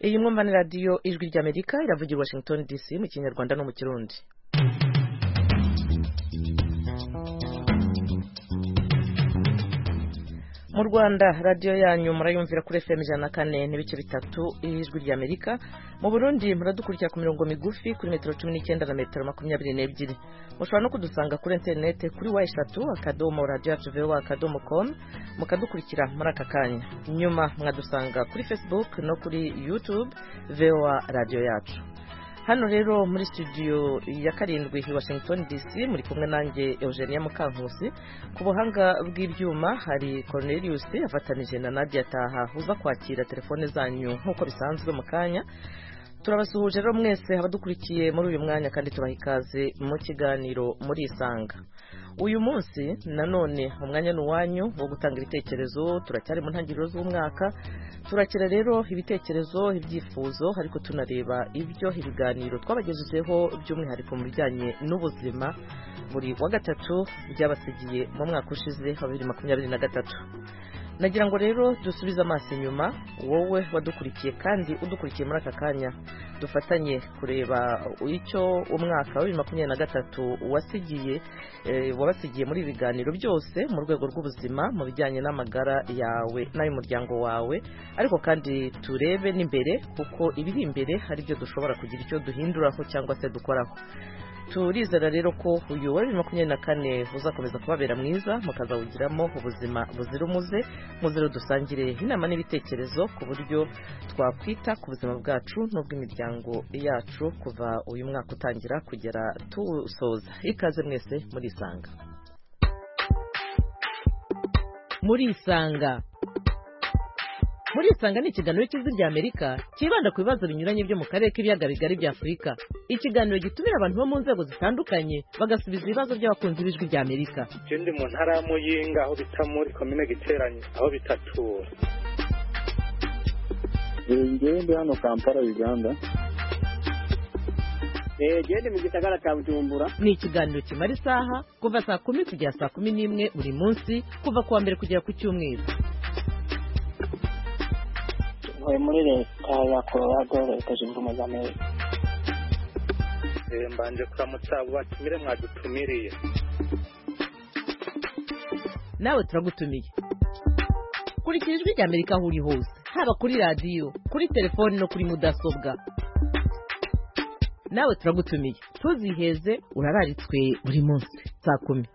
Iyi mwumva ni radio Ijwi ry'Amerika iravugira Washington DC mu Kinyarwanda no mu Kirundi. Mu Rwanda radio yanyu murayumvira kuri FM 104 n'ibice bitatu Ijwi ry'Amerika. Mu Burundi muradukurikira ku mirongo migufi kuri metero 19 na metero 22. Mushobora no kudusanga kuri internet kuri wa3.radio.com mukadukurikira muri aka kanya. Nyuma mwadusanga kuri Facebook no kuri YouTube VOA Radio yacu. Hano rero muri studio ya karindwi hi Washington DC muri kumwe nanjye Eugenia Mukankusi. Ku buhanga bw'ibyuma hari Cornelius afatanije na Nadia Taha uza kwakira telefone zanyu nkuko bisanzwe mu kanya. Turabasuhuje rero mwese abadukurikiye muri uyu mwanya kandi turahikaze mu kiganiro muri Isanga. Uyu munsi nanone umwanya n'uwanyu wo gutanga ibitekerezo. Turacyari mu ntangiriro z'umwaka, turakira rero ibitekerezo ibyifuzo ariko tunareba ibyo ibiganiro twabagejejeho by'umwihariko mu bijyanye n'ubuzima buri wa gatatu byabasigiye mu mwaka ushize wa 2023. Nagira ngo rero dusubize amaso inyuma, wowe wadukurikiye kandi udukurikiye muri aka kanya, dufatanye kureba icyo umwaka wa 2023 wabasigiye muri ibiganiro byose mu rwego rw'ubuzima mu bijyanye n'amagara yawe n'ay'umuryango wawe, ariko kandi turebe n'imbere kuko ibiri imbere hari byo dushobora kugira icyo duhinduraho cyangwa se dukoraho. Turizera rero ko uyu wa 2024 uzakomeza kubabera mwiza, mukazawugiramo ubuzima buzira umuze, muzero dusangire inama n'ibitekerezo ku buryo twakwita ku buzima bwacu n'ubw'imiryango yacu kuva uyu mwaka utangira kugera tusoza. Ikaze mwese muri Isanga. Muri Isanga ni ikiganiro cy'Ijwi ry'Amerika kibanda ku bibazo binyuranye byo mu karere k'ibiyaga bigari bya Afurika. Ikiganiro gitumira abantu bo mu nzego zitandukanye bagasubiza ibibazo by'abakunzi b'Ijwi ry'Amerika. Ndi mu ntara ya Muyinga aho bita muri komine Giteranye aho bitatura. Ndi hano Kampala Uganda. Gende mu gisagara cya Bujumbura. Ni ikiganiro kimara isaha kuva saa 10 kugera saa 11 buri munsi kuva kuwa mbere kugera ku cyumweru. Muri leta ya Colorado leta zunze ubumwe za Amerika. Mbanje kuramutsa batumire mwadutumiriye. Nawe turagutumiye. Kurikira Ijwi ry'Amerika aho uri hose, haba kuri radio, kuri telefone no kuri mudasobwa. Nawe turagutumiye. Tuziheze urararitswe buri munsi saa 10.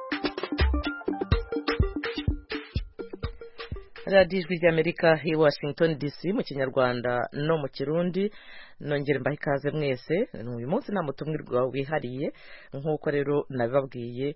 Radio Ijwi ry'Amerika hi Washington DC mu Kinyarwanda no mu Kirundi. Nongere mbahe ikaze mwese. Uyu munsi nta mutumwirwa wihariye nkuko rero nabibabwiye,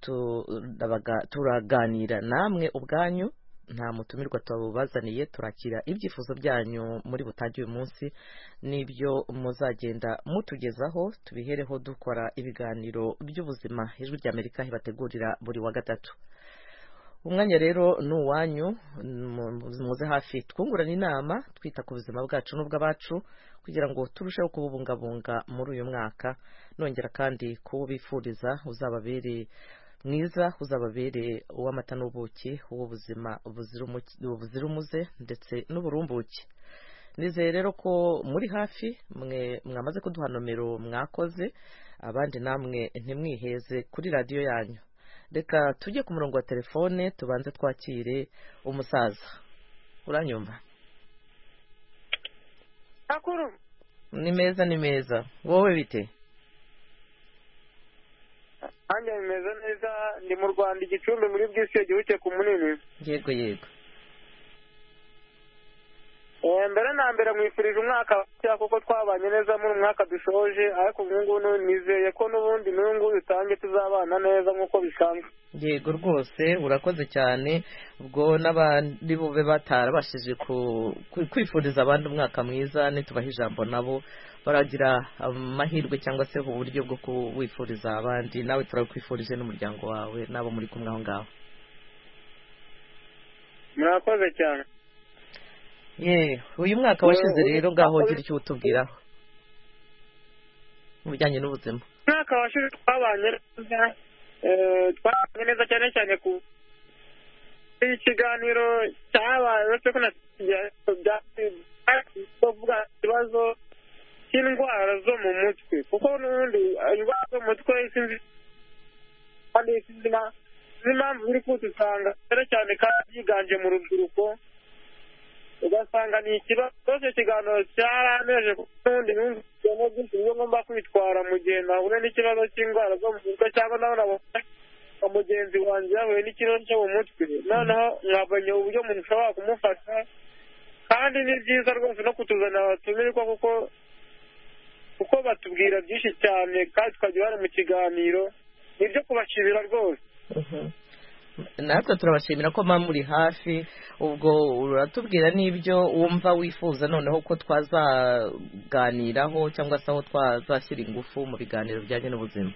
turaganira namwe ubwanyu, nta mutumirwa twabazaniye. Turakira ibyifuzo byanyu muri butangiye uyu munsi n'ibyo muzagenda mutugezaho, tubihereho dukora ibiganiro by'ubuzima Ijwi ry'Amerika hibategurira buri wa gatatu. Umwanya rero n'uwanyu, muze hafi twungurana inama twita ku buzima bwacu n'ubw'abacu kugira ngo turusheho kububungabunga muri uyu mwaka. Nongera kandi kubifuriza uzababere mwiza, uzababere uw'amata n'ubuki, uw'ubuzima buzira umuze ndetse n'uburumbuke. Nizeye rero ko muri hafi mwamaze kuduha nomero mwakoze, abandi namwe ntimwiheze kuri radio yanyu. Reka tujye ku murongo wa telefone tubanze twakire umusaza. Uranyumva? Akuru. Ni meza. Wowe bite? Anje meza neza, ndi mu Rwanda Igicumbi muri bwise gihuke ku munini. Yego. Mbere na mbere mwifurije umwaka kuko twabanye neza muri umwaka dushoje, ariko ngubu nizeye ko n'ubundi n'ungu utange tuzabana neza nkuko bisanzwe. Yego rwose urakoze cyane. Ubwo n'abandi bube batarabashije kwifuriza abandi umwaka mwiza, nitubaha ijambo nabo baragira amahirwe cyangwa se uburyo bwo kuwifuriza abandi. Nawe turakwifurije n'umuryango wawe nabo muri kumwe aho ngaho. Murakoze cyane. Uyu mwaka washize rero ngaho gira icyo utubwiraho mu bijyanye n'ubuzima. Mwaka washize twabanye neza cyane ku ikiganiro cyabaye uretse ko kuvuga ikibazo cy'indwara zo mu mutwe kuko n'ubundi indwara zo mu mutwe sinzi kandi sinzi impamvu biri kutusanga cyane kandi byiganje mu rubyiruko ugasanga ni ikibazo cyose ikiganiro cyaraneje n'ubundi n'ubundi byinshi byo ngomba kwitwara mu gihe nahure n'ikibazo cy'indwara zo mu mutwe cyangwa nawe nabona mugenzi wanjye yahuye n'ikibazo cyo mu mutwe noneho mwabonye uburyo umuntu ushobora kumufasha kandi ni byiza rwose no kutuzanira abatumirwa kuko batubwira byinshi cyane kandi tukagira uruhare mu kiganiro ni ibyo kubashimira rwose natwe turabashimira ko mama muri hafi ubwo uratubwira n'ibyo wumva wifuza noneho ko twazaganiraho cyangwa se aho twazashyira ingufu mu biganiro bijyanye n'ubuzima.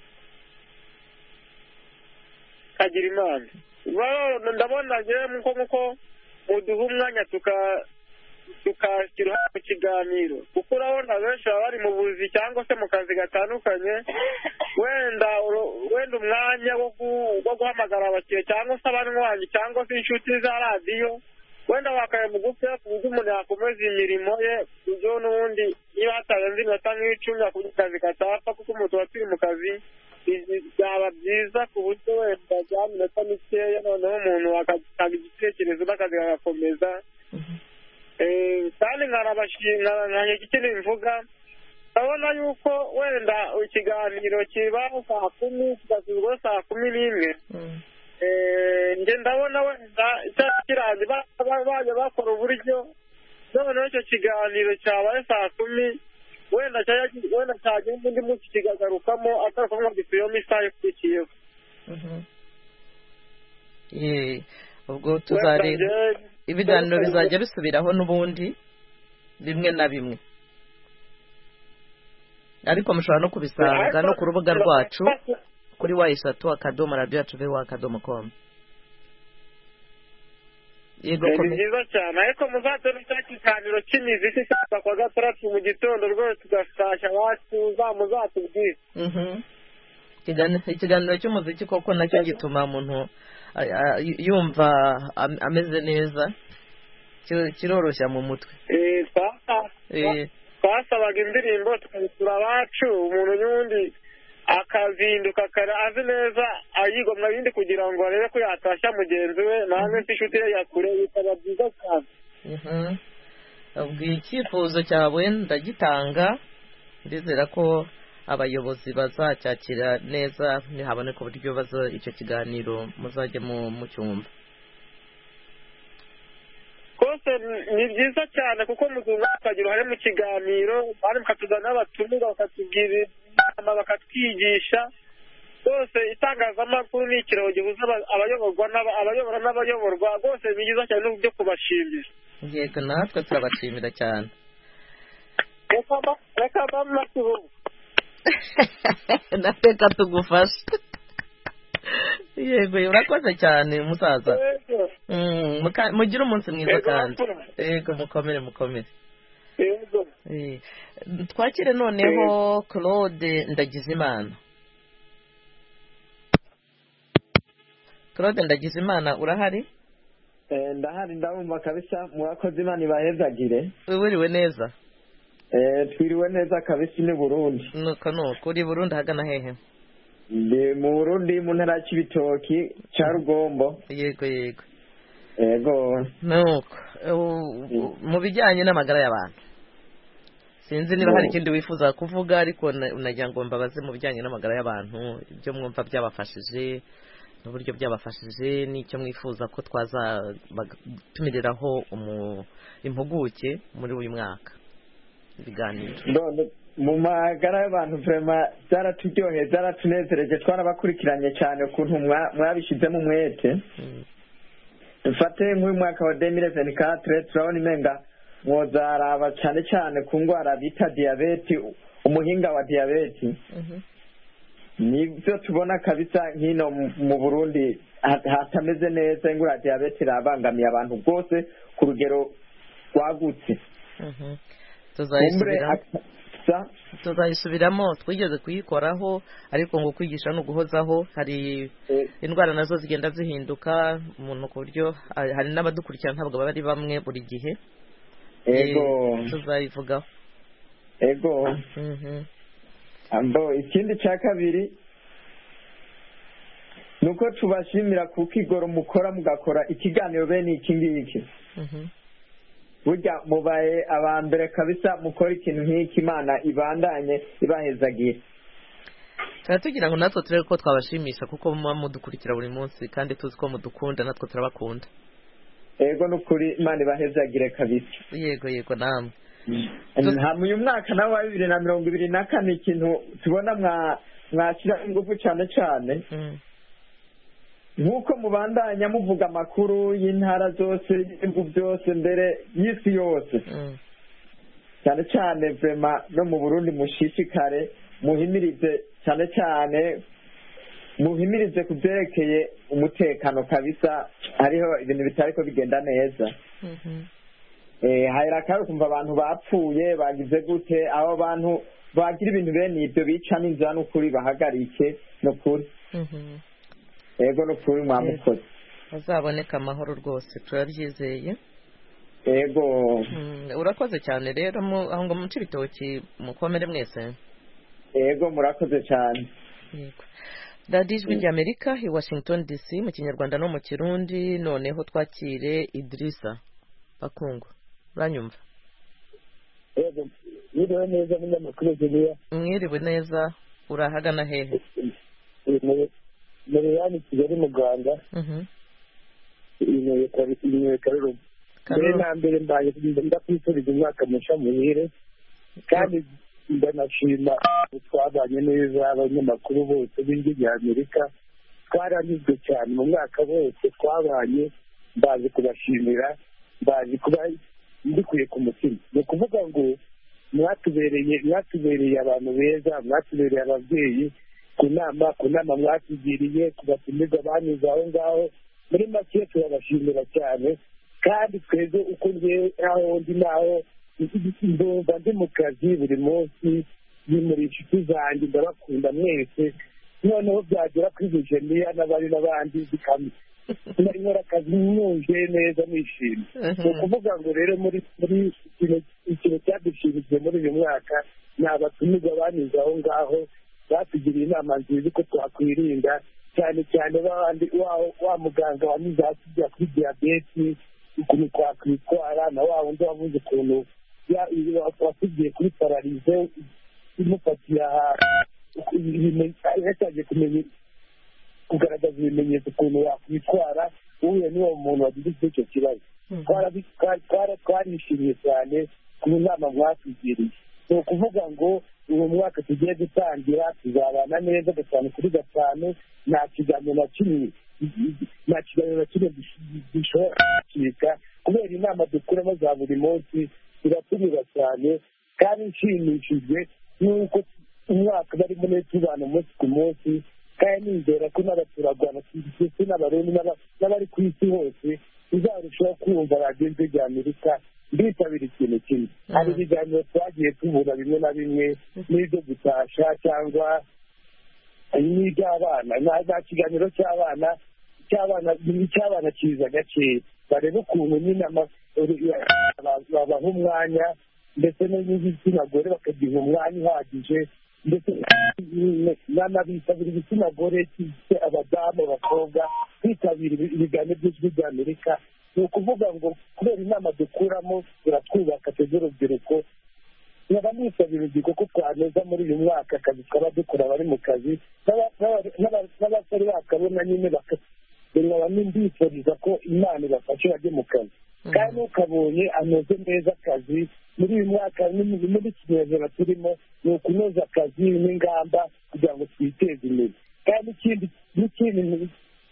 kagira imana ndabona ngewe nk'uko muduha umwanya tukashyira mu kiganiro kuko urabona benshi baba bari mu buzi cyangwa se mu kazi gatandukanye wenda umwanya wo guhamagara abakiriya cyangwa se abanywanyi cyangwa se inshuti za radiyo wenda wakaye mugufi ku buryo umuntu yakomeza imirimo ye ku buryo n'ubundi niba hatarenze iminota nk'icumi akugira akazi katapfa kuko umuntu aba turi mu kazi byaba byiza ku buryo wenda bya minota mikeya noneho umuntu agatanga igitekerezo n'akazi kagakomeza kandi nkanabashimira ikindi mvuga urabona yuko wenda ikiganiro kiba saa 10 kigasubirwa saa 11 njye ndabona wenda icyari kiranze bajya bakora uburyo noneho icyo kiganiro cyabaye saa 10 wenda cyagenda undi munsi kigagarukamo atarakomwa gisubiramo isaha ikurikiyeho ubwo tuzareba ibiganiro bizajya bisubiraho n'ubundi bimwe na bimwe ariko mushobora no kubisanga no ku rubuga rwacu kuri wa3.radio.com. yego ni byiza cyane ariko muzatore cya kiganiro cy'imiziki cyangwa kwa gatandatu mu gitondo rwose tugasasha abacu muzatubwire ikiganiro cy'umuziki koko nacyo gituma umuntu yumva ameze neza kiroroshya mu mutwe. twasabaga indirimbo tukazitura abacu umuntu n'ubundi akazinduka azi neza ayigomwa ibindi kugira ngo arebe ko yatashya mugenzi we namwe inshuti ye yakure bikaba byiza cyane. ubwo icyifuzo cyawe ndagitanga ndizera ko abayobozi bazacyakira neza nihaboneka uburyo icyo kiganiro muzajye mu cyumba rwose ni byiza cyane kuko muzungu akagira uruhare mu kiganiro kandi mukatuzana n'abatumirwa bakatubwira inama bakatwigisha rwose itangazamakuru ni ikiraro gihuza abayobora n'abayoborwa rwose ni byiza cyane n'uburyo kubashimira. yego natwe turabashimira cyane reka bamatubu nateka tugufasha. yego urakoze cyane musaza mugire umunsi mwiza kandi yego mukomere twakire noneho Claude Ndagizimana. Claude Ndagizimana urahari? ndahari ndabumva kabisa mwakoze Imana ibahezagire. wiriwe neza? twiriwe neza kabisa ni Burundi. nuko uri Burundi hagana hehe? ndi mu Burundi mu ntara y'Ibitoki cya Rugombo. yego nuko mu bijyanye n'amagara y'abantu sinzi niba hari ikindi wifuza kuvuga ariko unagira ngo mbabaze mu bijyanye n'amagara y'abantu ibyo mwumva byabafashije n'uburyo byabafashije n'icyo mwifuza ko twazatumiriraho impuguke muri uyu mwaka ibiganiro. mu magara y'abantu vraiment byaraturyoheye byaratunezereje twarabakurikiranye cyane ukuntu mwabishyizemo umwete. dufate nk'uyu mwaka wa 2024 turabona imenga mwozaraba cyane cyane ku ndwara bita diyabeti umuhinga wa diyabeti. nibyo tubona kabisa nkino mu Burundi hatameze neza ingwara ya diyabeti irabangamiye abantu bwose ku rugero rwagutse. tuzayisubiramo twigeze kuyikoraho ariko ngo kwigisha no guhozaho hari indwara nazo zigenda zihinduka umuntu ku buryo hari n'abadukurikira ntabwo bari bamwe buri gihe ego tuzayivugaho. ego ambo ikindi cya kabiri nuko tubashimira kuko igoro mukora mugakora ikiganiro bene iki ngiki burya mubaye abambere kabisa mukora ikintu nk'iki Imana ibandanye ibahezagira. tugira ngo natwe turebe ko twabashimisha kuko muba mudukurikira buri munsi kandi tuzi ko mudukunda natwe turabakunda. Ego nukuri Imana ibahezagire kabisa. Yego namwe. Uyu mwaka nawe wa 2024 ikintu tubona mwashyira ingufu cyane cyane nk'uko mubandanya muvuga amakuru y'intara zose y'ibihugu byose mbere y'isi yose cyane cyane vema no mu Burundi mushishikare muhimirize cyane cyane muhimirize ku byerekeye umutekano kabisa hariho ibintu bitari ko bigenda neza. Hayira kandi kumva abantu bapfuye bagize gute abo abantu bagira ibintu bene ibyo bica n'inzira n'ukuri bahagarike n'ukuri. Ego n'ukuri mwamukoze azaboneka amahoro rwose turabyizeye. Ego urakoze cyane rero aho ngo mu Cibitoki mukomere mwese. Ego murakoze cyane. Yego Radio Ijwi ry'Amerika i Washington DC mu Kinyarwanda no mu Kirundi. Noneho twakire Idrissa Bakungu. Uranyumva? Yego mwiriwe neza n'amakuru Julia. Mwiriwe neza urahagana hehe? Muri yani Kigali mu Rwanda. Ine Karuru. Mbere mbaye ndakwifuriza umwaka mushya muhire kandi ndanashima twabanye neza abanyamakuru bose b'Ijwi ry'Amerika twaranyuzwe cyane mu mwaka wose twabanye bazi kubashimira bazi kuba mbikuye ku mutima ni ukuvuga ngo mwatubereye abantu beza mwatubereye ababyeyi ku nama mwatugiriye kubatumiza banyuze aho ngaho muri make turabashimira cyane kandi twebwe uko ngewe aho ndi naho ndumva ndi mu kazi buri munsi ni muri inshuti zanjye ndabakunda mwese noneho byagera kuri Virginia n'abari n'abandi nkora akazi mwumve neza nishimye. Ni ukuvuga ngo rero muri ikintu cyadushimishije muri uyu mwaka ni abatumirwa banyuze aho ngaho batugiriye inama nziza uko twakwirinda cyane cyane wa muganga wanyuze hasi ujya kuri diyabeti ukuntu twakwitwara na wa wundi wavuze ukuntu watugiye kuri pararize imufatiye ahantu yatangiye kumenya kugaragaza ibimenyetso ukuntu wakwitwara uhuye n'uwo muntu wagize icyo kibazo. Twarishimye cyane ku nama mwatugiriye. Ni ukuvuga ngo uyu mwaka tugiye gutangira tuzabana neza 5/5 nta kiganiro na kimwe gishobora gucika kubera inama dukuramo za buri munsi turatunyura cyane kandi nshimishijwe n'uko umwaka barimo neza tubana umunsi ku munsi kandi nizera ko n'abaturarwanda ndetse n'abarundi n'abari ku isi hose tuzarushaho kumva radiyo Ijwi ry'Amerika nditabira ikintu kimwe. Hari ibiganiro twagiye tubura bimwe na bimwe n'ibyo gutasha cyangwa n'iby'abana nta kiganiro cy'abana kiza gakeya barebe ukuntu nyine babaha umwanya ndetse n'igitsina gore bakagiha umwanya uhagije ndetse n'abitabira igitsina gore abadamu abakobwa kwitabira ibiganiro by'Ijwi ry'Amerika. Ni ukuvuga ngo kubera inama dukuramo turatwubaka twebwe urubyiruko nkaba nisabira urubyiruko ko twaneza muri uyu mwaka akazi twaba dukora bari mu kazi n'abasore bakabona nyine nkaba mbifuriza ko Imana ibafashe bajye mu kazi kandi ukabonye anoze neza akazi muri uyu mwaka muri kinyejana turimo ni ukunoza akazi n'ingamba kugira ngo twiteze imbere kandi n'ikindi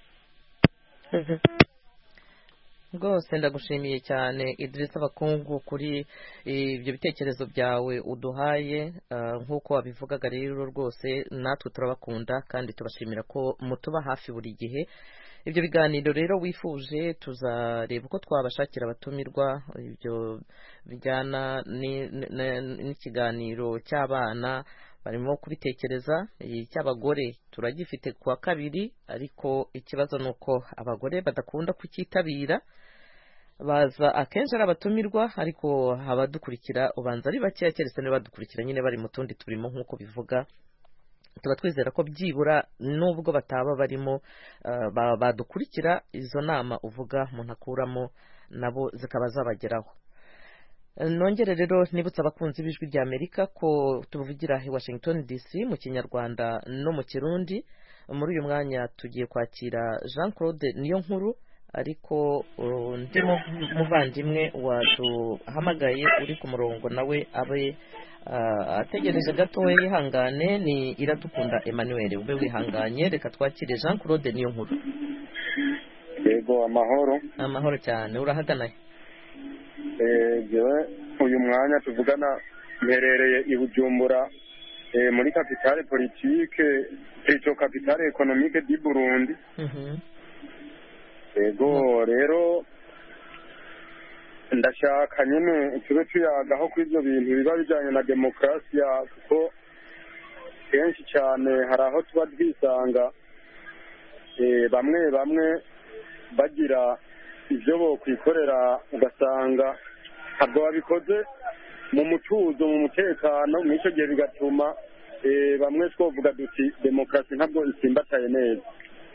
rwose ndagushimiye cyane Idrissa Bakungu kuri ibyo bitekerezo byawe uduhaye nk'uko wabivugaga rero rwose natwe turabakunda kandi tubashimira ko mutuba hafi buri gihe. Ibyo biganiro rero wifuje tuzareba uko twabashakira abatumirwa ibyo bijyana n'ikiganiro cy'abana barimo kubitekereza icy'abagore turagifite kuwa kabiri ariko ikibazo ni uko abagore badakunda kucyitabira baza akenshi ari abatumirwa ariko abadukurikira ubanza ari bakeya keretse niba badukurikira nyine bari mu tundi turimo nk'uko bivuga tuba twizera ko byibura nubwo bataba barimo badukurikira izo nama uvuga umuntu akuramo nabo zikaba zabageraho. Nongere rero nibutsa abakunzi b'ijwi rya Amerika ko tuvugira i Washington DC mu Kinyarwanda no mu Kirundi. Muri uyu mwanya tugiye kwakira Jean Claude Niyonkuru ariko ndimo muvandimwe waduhamagaye uri ku murongo nawe abe ategereje gato we yihangane. Ni Iradukunda Emmanuel, ube wihanganye, reka twakire Jean Claude Niyonkuru. Yego, amahoro cyane, urahagana he? Jewe uyu mwanya tuvugana mperereye i Bujumbura muri capitale politique ejo capitale économique du Burundi. Yego rero ndashaka nyine tube tuyagaho kuri ibyo bintu biba bijyanye na demokarasiya kuko kenshi cyane hari aho tuba twisanga bamwe bagira ibyo bo kwikorera ugasanga ntabwo babikoze mu mutuzo mu mutekano muri icyo gihe bigatuma bamwe twavuga duti demokarasi ntabwo isimbataye neza.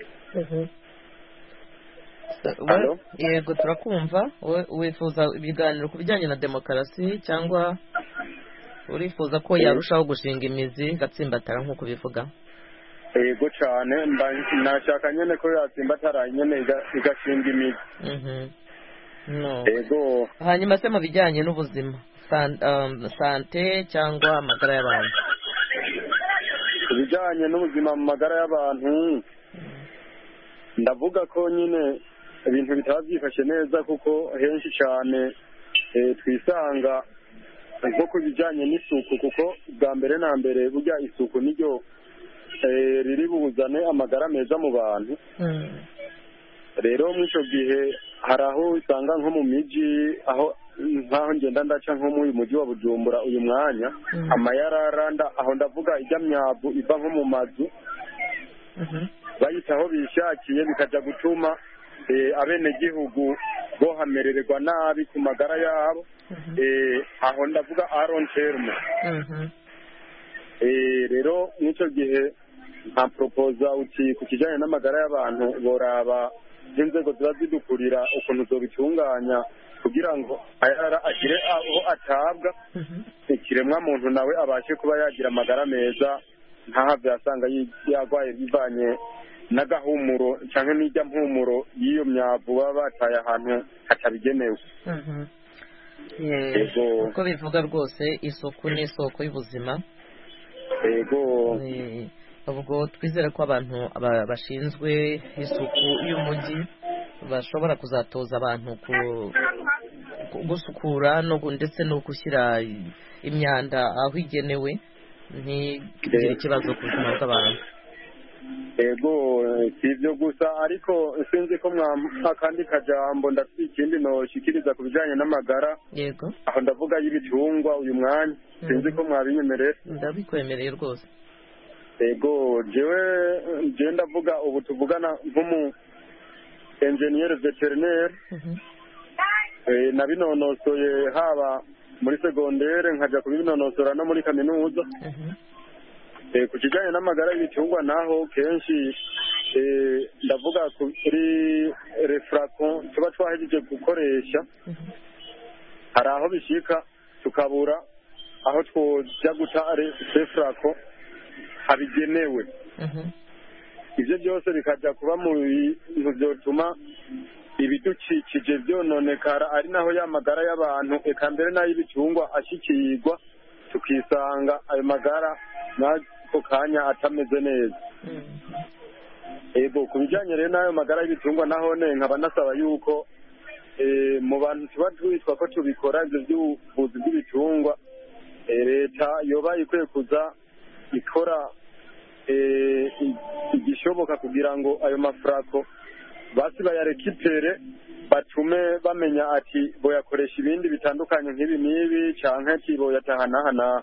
Yego turakumva. Wifuza ibiganiro ku bijyanye na demokarasi cyangwa urifuza ko yarushaho gushinga imizi gatsimbatara nk'uko bivuga? Yego cyane, nashaka nyine ko yatsimbatara nyine igashinga imizi. Yego. Hanyuma se mu bijyanye n'ubuzima sante cyangwa amagara y'abantu? Ibijyanye n'ubuzima mu magara y'abantu ndavuga ko nyine ibintu bitaba byifashe neza kuko henshi cyane twisanga nko ku bijyanye n'isuku kuko bwa mbere na mbere burya isuku niryo riri buzane amagara meza mu bantu. Rero muri icyo gihe hari aho usanga nko mu miji aho nk'aho ngenda ndaca nko mu mujyi wa Bujumbura uyu mwanya amayararanda aho ndavuga ijya myavu iva nko mu mazu bayita aho bishakiye bikajya gutuma abenegihugu bohamererwa nabi ku magara yabo. Aho ndavuga aron terme. Rero n'icyo gihe nka proposa uti ku kijyanye n'amagara y'abantu boraba n'inzego ziba zidukurira ukuntu zobitunganya kugira ngo ayara agire aho atabwa ikiremwa muntu nawe abashe kuba yagira amagara meza ntahave asanga yarwaye bivanye n'agahumuro cyangwa n'ijya mpumuro y'iyo myavu baba bataye ahantu hatabigenewe. uko bivuga rwose isuku ni isoko y'ubuzima. Yego. Ubwo twizere ko abantu bashinzwe isuku y'umujyi bashobora kuzatoza abantu gusukura ndetse no gushyira imyanda aho igenewe ntigire ikibazo ku buzima bw'abantu. Yego, si ibyo gusa ariko sinzi ko akandi kajambo ndafite ikindi noshikiriza ku bijyanye n'amagara. Yego. Aho ndavuga y'ibitungwa uyu mwanya sinzi ko mwabinyemerera. Ndabikwemereye rwose. Yego, jewe ndavuga ubu tuvugana nk'umu engineer veterinaire. Nabinonosoye haba muri segondere nkajya kubinonosora no muri kaminuza. Ku kijyanye n'amagara y'ibitungwa naho kenshi ndavuga kuri refracon tuba twahejeje gukoresha hari aho bishika tukabura aho twojya guta refracon habigenewe. Ibyo byose bikajya kuba mu bintu byotuma ibidukikije byononekara ari naho y'amagara y'abantu eka mbere n'ay'ibitungwa ashikirwa tukisanga ayo magara n'ako kanya atameze neza. Yego, ku bijyanye rero n'ayo magara y'ibitungwa naho nkaba nasaba yuko mu bantu tuba twitwa ko tubikora ibyo by'ubuvuzi bw'ibitungwa leta yoba ikwiye kuza ikora igishoboka kugira ngo ayo mafrako basi bayarekipere batume bamenya ati boyakoresha ibindi bitandukanye nk'ibi n'ibi canke ati boyatahanahana.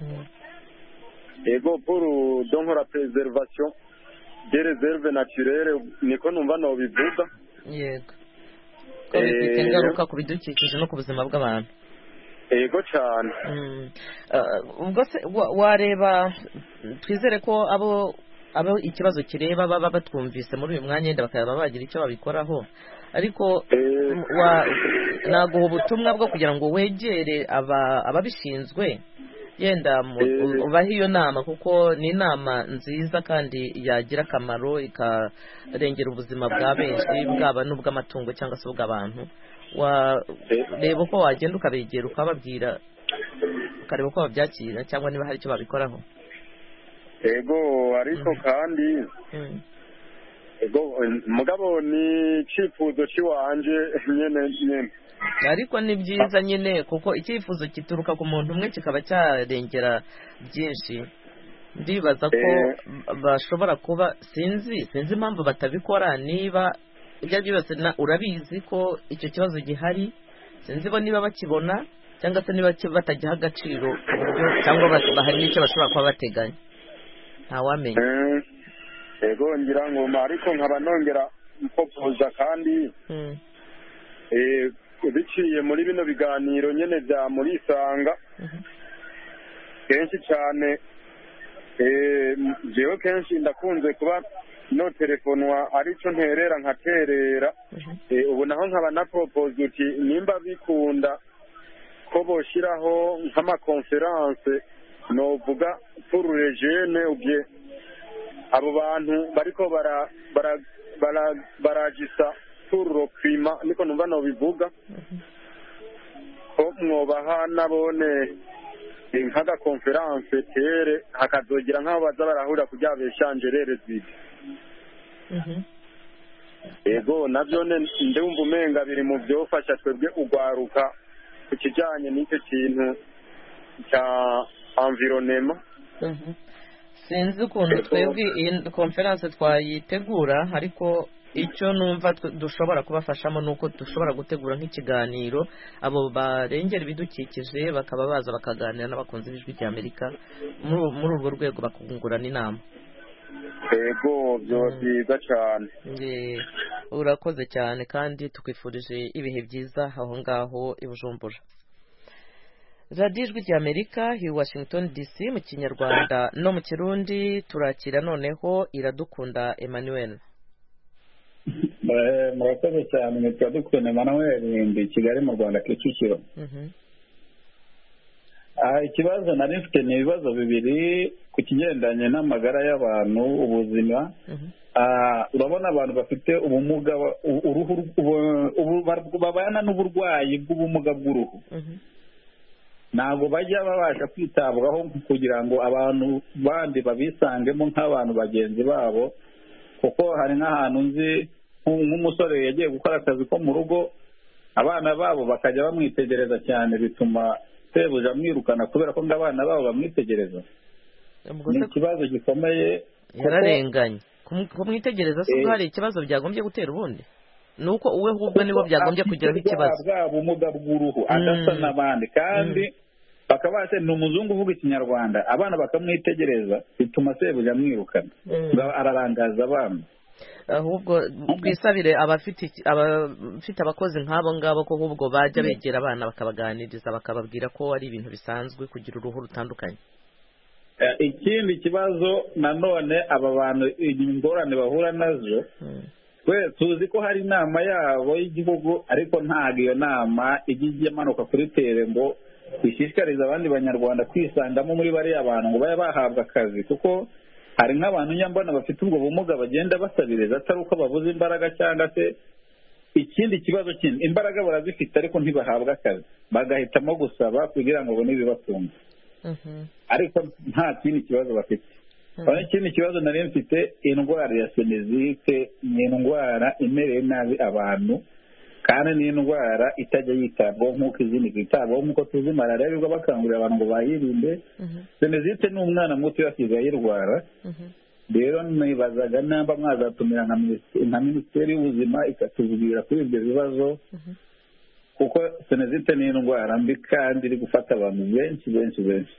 Ego, pour donc la préservation des réserves naturelles niko numva no bivuga. Yego. ko bifite ingaruka ku bidukikije no ku buzima bw'abantu. Yego cyane. Ubwo se wareba, twizere ko abo ikibazo kireba baba batwumvise muri uyu mwanya yenda bakaba bagira icyo babikoraho, ariko naguha ubutumwa bwo kugira ngo wegere ababishinzwe yenda ubahe iyo nama, kuko ni inama nziza kandi yagira akamaro ikarengera ubuzima bwa benshi, bwaba n'ubw'amatungo cyangwa se ubw'abantu. Reba uko wagenda ukabegera ukababwira, ukareba uko babyakira cyangwa niba hari icyo babikoraho. Ego ariko kandi ego mugabo ni icyifuzo cy'iwanje nyene, ariko ni byiza nyine kuko icyifuzo kituruka ku muntu umwe kikaba cyarengera byinshi. Ndibaza ko bashobora kuba sinzi impamvu batabikora. Niba ibyo ari byo byose urabizi ko icyo kibazo gihari, sinzi bo niba bakibona cyangwa se niba batagiha agaciro cyangwa bahari n'icyo bashobora kuba bateganya, ntawamenya. Ego ngira ngo ariko nkaba nongera mpopoza kandi biciye muri bino biganiro nyene bya muri Isanga, kenshi cyane jewe kenshi ndakunze kuba no telefonwa arico nterera nkaterera. Ubu naho nkaba na propose uti nimba bikunda ko boshiraho nk'amakonferanse novuga pour les jeunes ubye abo bantu bariko baragisa pour le climat, niko numva no bivuga ko mwobaha nabone nk'aga konferanse tere hakazogira nk'aho baza barahura kugira beshangerere zibi. Ego navyo ndumva umenga biri mu byofasha twebwe ugwaruka ku kijanye n'icyo kintu cya environnement. Sinzi ukuntu twebwe iyi konferanse twayitegura, ariko icyo numva dushobora kubafashamo nuko dushobora gutegura nk'ikiganiro abo barengera ibidukikije bakaba baza bakaganira n'abakunzi b'ijwi rya Amerika muri urwo rwego bakungurana inama. Ego byo byiza cyane. Urakoze cyane kandi tukwifurije ibihe byiza aho ngaho i Bujumbura. Radio Ijwi rya Amerika hi Washington DC mu Kinyarwanda no mu Kirundi. Turakira noneho Iradukunda Emmanuel. Murakoze cyane. Iradukunda Emmanuel ndi Kigali mu Rwanda Kicukiro. Ikibazo nari mfite ni ibibazo bibiri ku kigendanye n'amagara y'abantu, ubuzima. Urabona abantu bafite ubumuga babana n'uburwayi bw'ubumuga bw'uruhu, ntabwo bajya babasha kwitabwaho kugira ngo abantu bandi babisangemo nk'abantu bagenzi babo, kuko hari nk'ahantu nzi nk'umusore yagiye gukora akazi ko mu rugo, abana babo bakajya bamwitegereza cyane, bituma sebuja amwirukana kubera ko abana babo bamwitegereza. Ni ikibazo gikomeye. Yararenganye kumwitegereza. Se ubwo hari ikibazo byagombye gutera ubundi, nuko uwe ahubwo nibo byagombye kugiraho ikibazo. Bwa bumuga bw'uruhu adasa n'abandi, kandi bakaba ni umuzungu uvuga Ikinyarwanda, abana bakamwitegereza, bituma sebuja amwirukana, ararangaza abana. Ahubwo twisabire abafite abakozi nk'abo ngabo ko ahubwo bajya begera abana bakabaganiriza, bakababwira ko ari ibintu bisanzwe kugira uruhu rutandukanye. Ikindi kibazo nanone aba bantu ingorane bahura nazo, twe tuzi ko hari inama yabo y'igihugu, ariko ntabwo iyo nama ijya imanuka kuri tere ngo ishishikarize abandi banyarwanda kwisangamo muri bariya bantu ngo babe bahabwa akazi, kuko hari nk'abantu nyambona bafite ubwo bumuga bagenda basabiriza atari uko babuze imbaraga, cyangwa se ikindi kibazo kindi, imbaraga barazifite ariko ntibahabwa akazi, bagahitamo gusaba kugira ngo babone ibibatunga, ariko nta kindi kibazo bafite. Ikindi kibazo nari mfite, indwara ya senezite ni indwara imereye nabi abantu, kandi ni indwara itajya yitabwaho nk'uko izindi zitabwaho, nk'uko tuzi malariya birirwa bakangurira abantu ngo bayirinde. Senezite ni umwana muto yasigaye ayirwara. Rero nibazaga namba mwazatumira nka minisiteri y'ubuzima ikatubwira kuri ibyo bibazo, kuko senezite ni indwara mbi kandi iri gufata abantu benshi benshi benshi.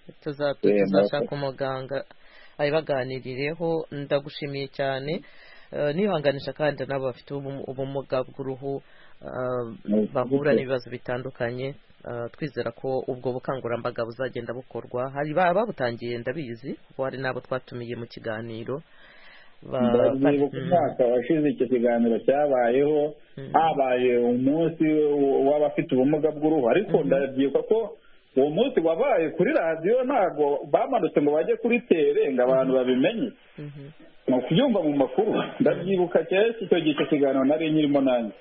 Tuzashaka umuganga ayibaganirireho. Ndagushimiye cyane. nihanganisha kandi n'abo bafite ubumuga bw'uruhu bahura n'ibibazo bitandukanye. Twizera ko ubwo bukangurambaga buzagenda bukorwa. Hari babutangiye ndabizi kuko hari n'abo twatumiye mu kiganiro. Ndabyibuka umwaka washize icyo kiganiro cyabayeho, habaye umunsi w'abafite ubumuga bw'uruhu, ariko ndabyibuka ko uwo munsi wabaye kuri radiyo, ntabwo bamanutse ngo bajye kuri tere ngo abantu babimenye, ni ukubyumva mu makuru. Ndabyibuka cyane icyo gihe icyo kiganiro nari nyirimo nanjye.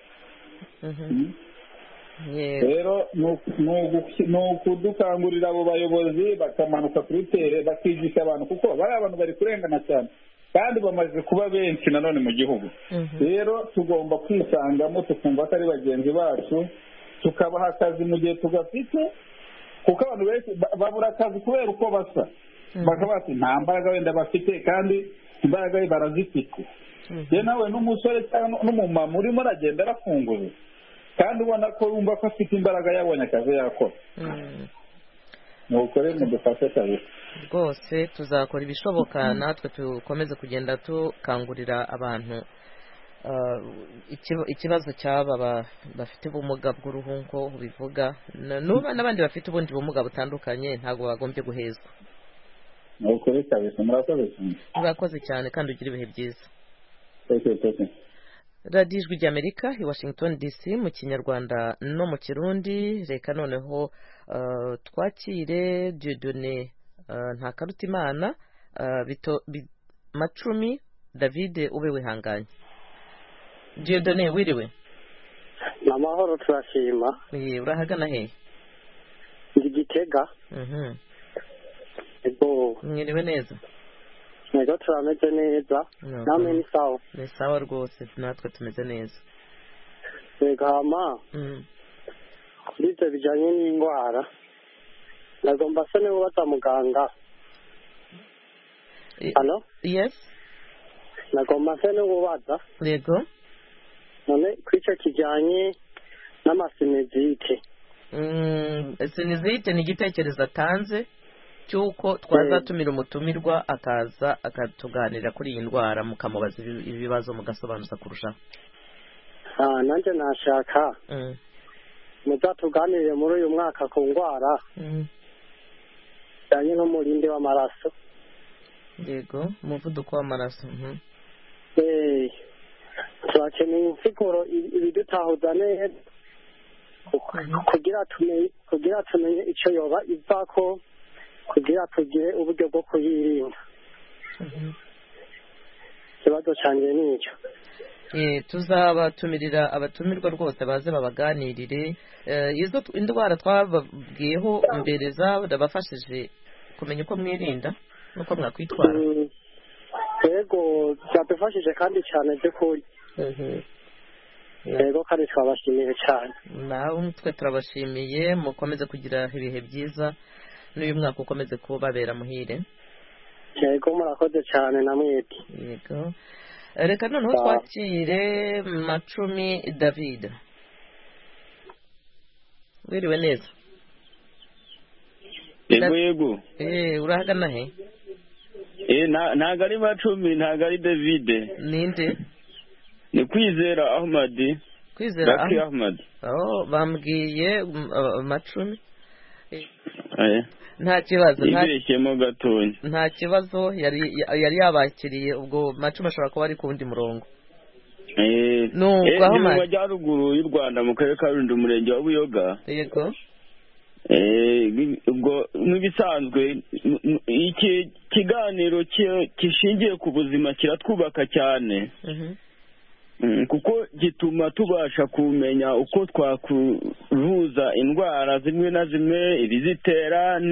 Rero ni ukudukangurira abo bayobozi bakamanuka kuri tere bakigisha abantu, kuko bariya abantu bari kurengana cyane kandi bamaze kuba benshi nanone mu gihugu. Rero tugomba kwisangamo tukumva ko ari bagenzi bacu, tukabaha akazi mu gihe tugafite, kuko abantu benshi babura akazi kubera uko basa. Bakaba bati nta mbaraga wenda bafite, kandi imbaraga barazifite. Rero nawe n'umusore cyangwa n'umumama urimo aragenda arafunguye kandi ubona ko yumva ko afite imbaraga, yabonye akazi yakora. Nuko rero mudufashe kabisa rwose, tuzakora ibishoboka natwe dukomeze kugenda tukangurira abantu ikibazo cy'aba bafite ubumuga bw'uruhu nko bivuga, n'abandi bafite ubundi bumuga butandukanye ntabwo bagombye guhezwa. Nuko rero kabisa murakoze cyane. Murakoze cyane kandi ugira ibihe byiza. radiyo ijwi ry'amerika i Washington DC mu kinyarwanda no mu kirundi. Reka noneho twakire Dieudonné Ntakarutimana Macumi David ube wihanganye. Dieudonné wiriwe? Amahoro turashima. Urahagana he? Ndi Gitega. Ego mwiriwe neza? Ego turameze neza. Namwe ni sawa? Ni sawa rwose, natwe tumeze neza. Hama kuri ibyo bijyanye n'indwara nagomba se niba ubaza muganga. Hano? Yes. Nagomba se niba ubaza. Yego. None kuri icyo kijyanye n'amasinezite. Sinizite ni igitekerezo atanze cy'uko twazatumira umutumirwa akaza akatuganira kuri iyi ndwara, mukamubaza ibibazo mugasobanuza kurushaho. Nanjye nashaka muzatuganirire muri uyu mwaka ku ndwara bijyanye n'umurindi w'amaraso. Yego, umuvuduko w'amaraso. turakeneye insiguro ibidutahuza neza kugira tumenye icyo yoba ivako, kugira tugire uburyo bwo kuyirinda. Ikibazo cyanjye ni icyo. Tuzabatumirira abatumirwa rwose baze babaganirire. Izo indwara twababwiyeho mbere zabafashije kumenya uko mwirinda n'uko mwakwitwara. Yego byadufashije kandi cyane by'ukuri. Yego kandi twabashimiye cyane. Nawe twe turabashimiye, mukomeze kugira ibihe byiza n'uyu mwaka ukomeze kubabera muhire. Yego murakoze cyane na mwebwe. Yego. Reka noneho twakire Macumi David. Wiriwe neza? Yego. Urahagana he? Ntago ari Macumi, ntago ari David. Ninde? Ni Kwizera Ahmad. Kwizera Ahmad. Bambwiye Macumi. Nta kibazo, nta kibazo, yari yabakiriye. Ubwo Macumi ashobora kuba ari ku wundi murongo. Ni mu majyaruguru y'u Rwanda mu karere ka Rulindo, umurenge wa Buyoga. Yego. Ubwo nk'ibisanzwe iki kiganiro kishingiye ku buzima kiratwubaka cyane, kuko gituma tubasha kumenya uko twakuvuza indwara zimwe na zimwe, ibizitera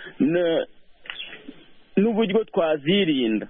n'uburyo twazirinda.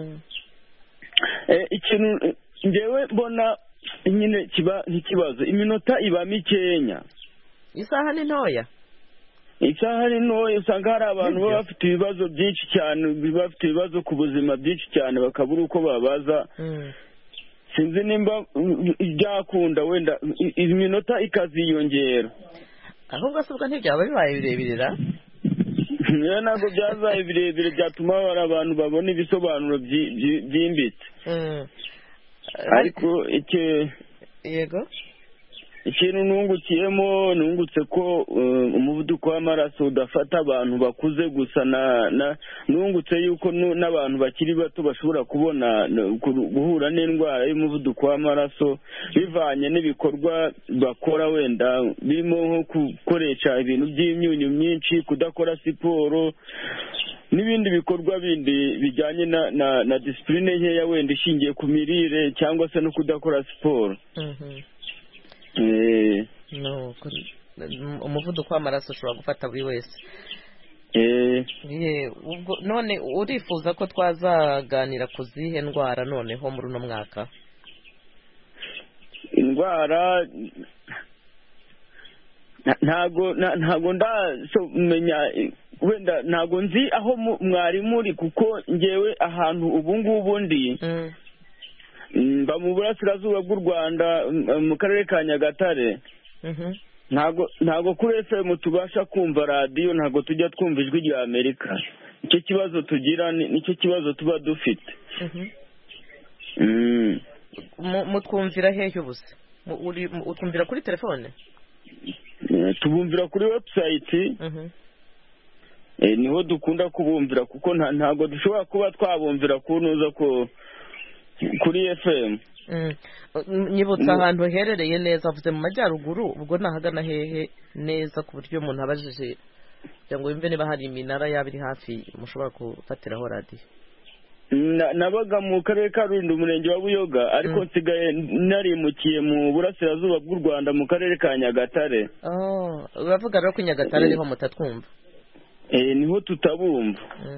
Ikintu njyewe mbona nyine kiba nk'ikibazo, iminota iba mikenya. Isaha ni ntoya. Isaha ni ntoya, usanga hari abantu baba bafite ibibazo byinshi cyane, bafite ibibazo ku buzima byinshi cyane, bakabura uko babaza. Sinzi nimba byakunda wenda iminota ikaziyongera. Ahubwo asubwa ntibyaba bibaye birebire. Niyo ntabwo byazaye birebire, byatuma abantu babona ibisobanuro byimbitse. ariko yego ikintu nungutse ko umuvuduko w'amaraso udafata abantu bakuze gusa nungutse yuko n'abantu bakiri bato bashobora kubona guhura n'indwara y'umuvuduko w'amaraso bivanye n'ibikorwa bakora wenda birimo nko gukoresha ibintu by'imyunyu myinshi kudakora siporo n'ibindi bikorwa bindi bijyanye na disipurine nkeya wenda ishingiye ku mirire cyangwa se no kudakora siporo. Umuvuduko w'amaraso ushobora gufata buri wese. None urifuza ko twazaganira ku zihe ndwara noneho muri uno mwaka? Indwara ntago ndamenya wenda ntago nzi aho mwari muri kuko ngewe ahantu ubu ngubu ndi mba mu burasirazuba bw'u Rwanda mu karere ka Nyagatare. Ntago kuri FM tubasha kumva radiyo, ntago tujya twumva ijwi rya Amerika. Icyo kibazo tugira nicyo kibazo tuba dufite. Mutwumvira hehe ubuse? Utwumvira kuri telefone? Tubumvira kuri website. Niho dukunda kubumvira kuko ntago dushobora kuba twabumvira kunuza ko kuri FM. Nyibutsa ahantu herereye neza, avuze mu majyaruguru, ubwo nahagana hehe neza ku buryo umuntu abajije cyangwa wimve niba hari iminara yabiri hafi mushobora gufatiraho radiyo. Nabaga mu karere ka Rulindo umurenge wa Buyoga ariko nsigaye narimukiye mu burasirazuba bw'u Rwanda mu karere ka Nyagatare. Uravuga rero ko Nyagatare niho mutatwumva? Niho tutabumva.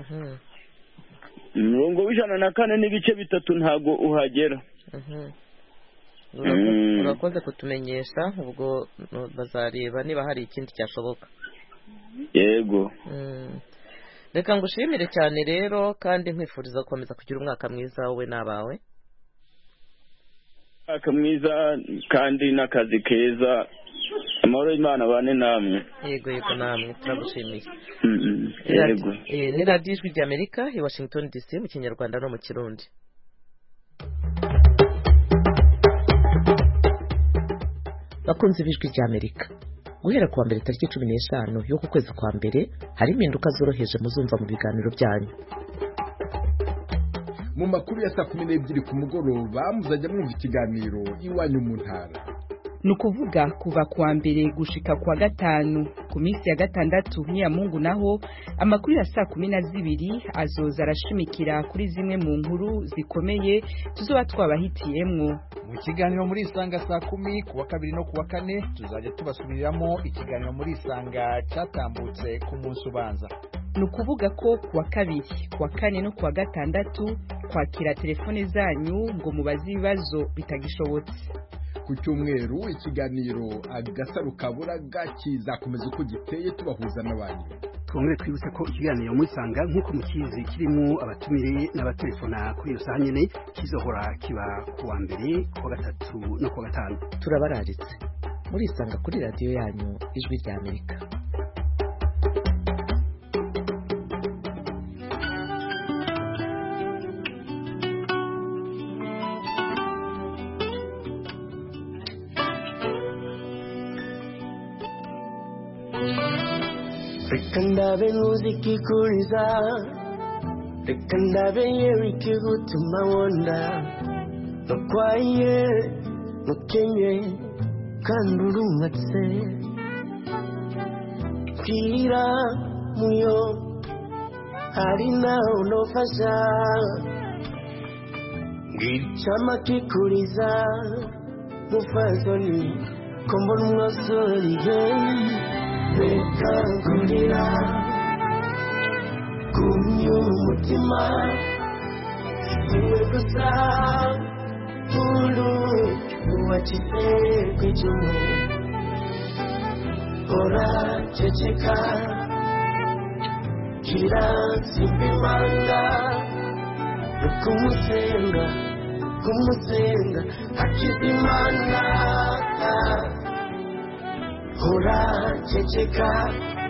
Mirongo 104 n'ibice 3 ntago uhagera. Urakoze kutumenyesha, ubwo bazareba niba hari ikindi cyashoboka. Yego. Reka ngushimire cyane rero kandi nkwifuriza gukomeza kugira umwaka mwiza wowe n'abawe. Umwaka mwiza kandi n'akazi keza. Amahoro y'Imana bane namwe. Yego namwe turagushimiye. Yego. Ni radiyo ijwi ry'Amerika i Washington DC mu Kinyarwanda no mu Kirundi. Bakunze ijwi ry'Amerika, guhera kuwa mbere tariki 15 y'uku kwezi kwa mbere hari impinduka zoroheje muzumva mu biganiro byanyu. Mu makuru ya saa 12 ku mugoroba muzajya mwumva ikiganiro iwanyu mu ntara. Nukuvuga kuva kuwa mbere gushika kwa gatanu, ku minsi ya gatandatu ya Mungu naho amakuru ya saa 12 azoza arashimikira kuri zimwe mu nkuru zikomeye tuzoba twabahitiyemwo. Mu kiganiro muri Isanga saa 10 kuwa kabiri no kuwa kane tuzajya tubasubiriramo ikiganiro muri Isanga cyatambutse ku munsi ubanza. Nukuvuga ko kuwa kabiri, kuwa kane no kuwa gatandatu kwakira telefone zanyu ngo mubaze ibibazo bitagishobotse. Ku cyumweru ikiganiro Agasaro Kaburaga kizakomeza uko giteye tubahuza n'abantu. Twongere twibutse ko ikiganiro muri Isanga nk'uko mukizi kirimo abatumire n'abatelefona kuri iyo saha nyene kizohora kiba kuwa mbere, kuwa gatatu no kuwa gatanu. Turabararitse muri Isanga kuri radiyo yanyu ijwi rya Amerika. Rekandabe muziki kuriza, rekandabe yeriki gutuma wonda, nokwaye nukenye kandurumatse, kira muyo harina unofasha, gichama kikuriza mufazoni kombona mwasori Reka kurira kumya umutima iwe gusa uru uwacitse kw'icumu ora ceceka kira simpimanga kumusenga akizimana ora ceceka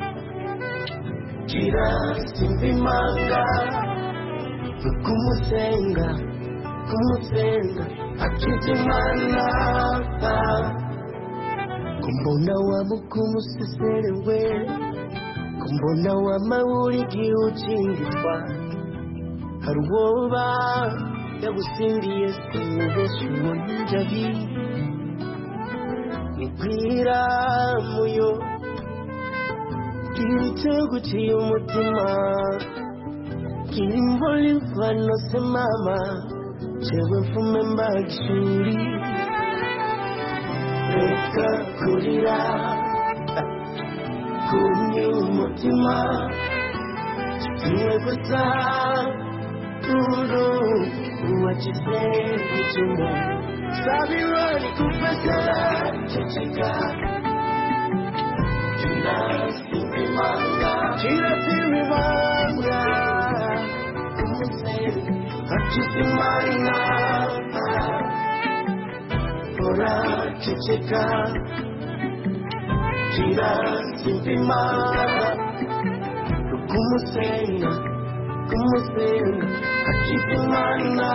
kira simpimanga kumusenga Hakizimana kumbona wamukumuseselewe kumbona wamawuligi uchingitwa haruwoba yagusindiye simubesuwo ninjabi nigwira muyo kiritugu cy'umutima kirimboli mfano se mama chewe mfume mbagishuri reka kurira kumye umutima kimwe gusa uru uwakize icyuma sabirani kufasara ceceka Kirasimimanga Hakizimana Ora ceceka Kirasimimanga Kumusenga Hakizimana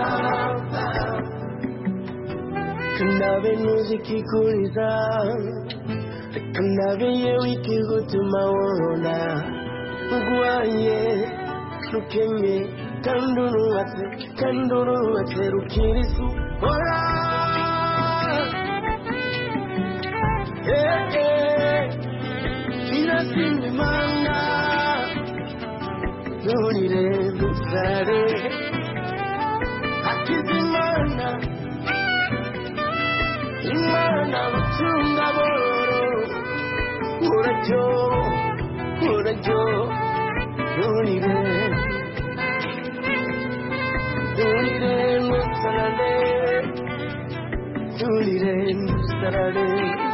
Kandabe nuzikikuliza Kandabe yewikigutuma wona Ugwanye Nukenye Kanduruwate Rukirisu Ora Kirasimimanga Nurire Nusare Hakizimana Imana Mutunga Boro Urajo Nurire Nusarade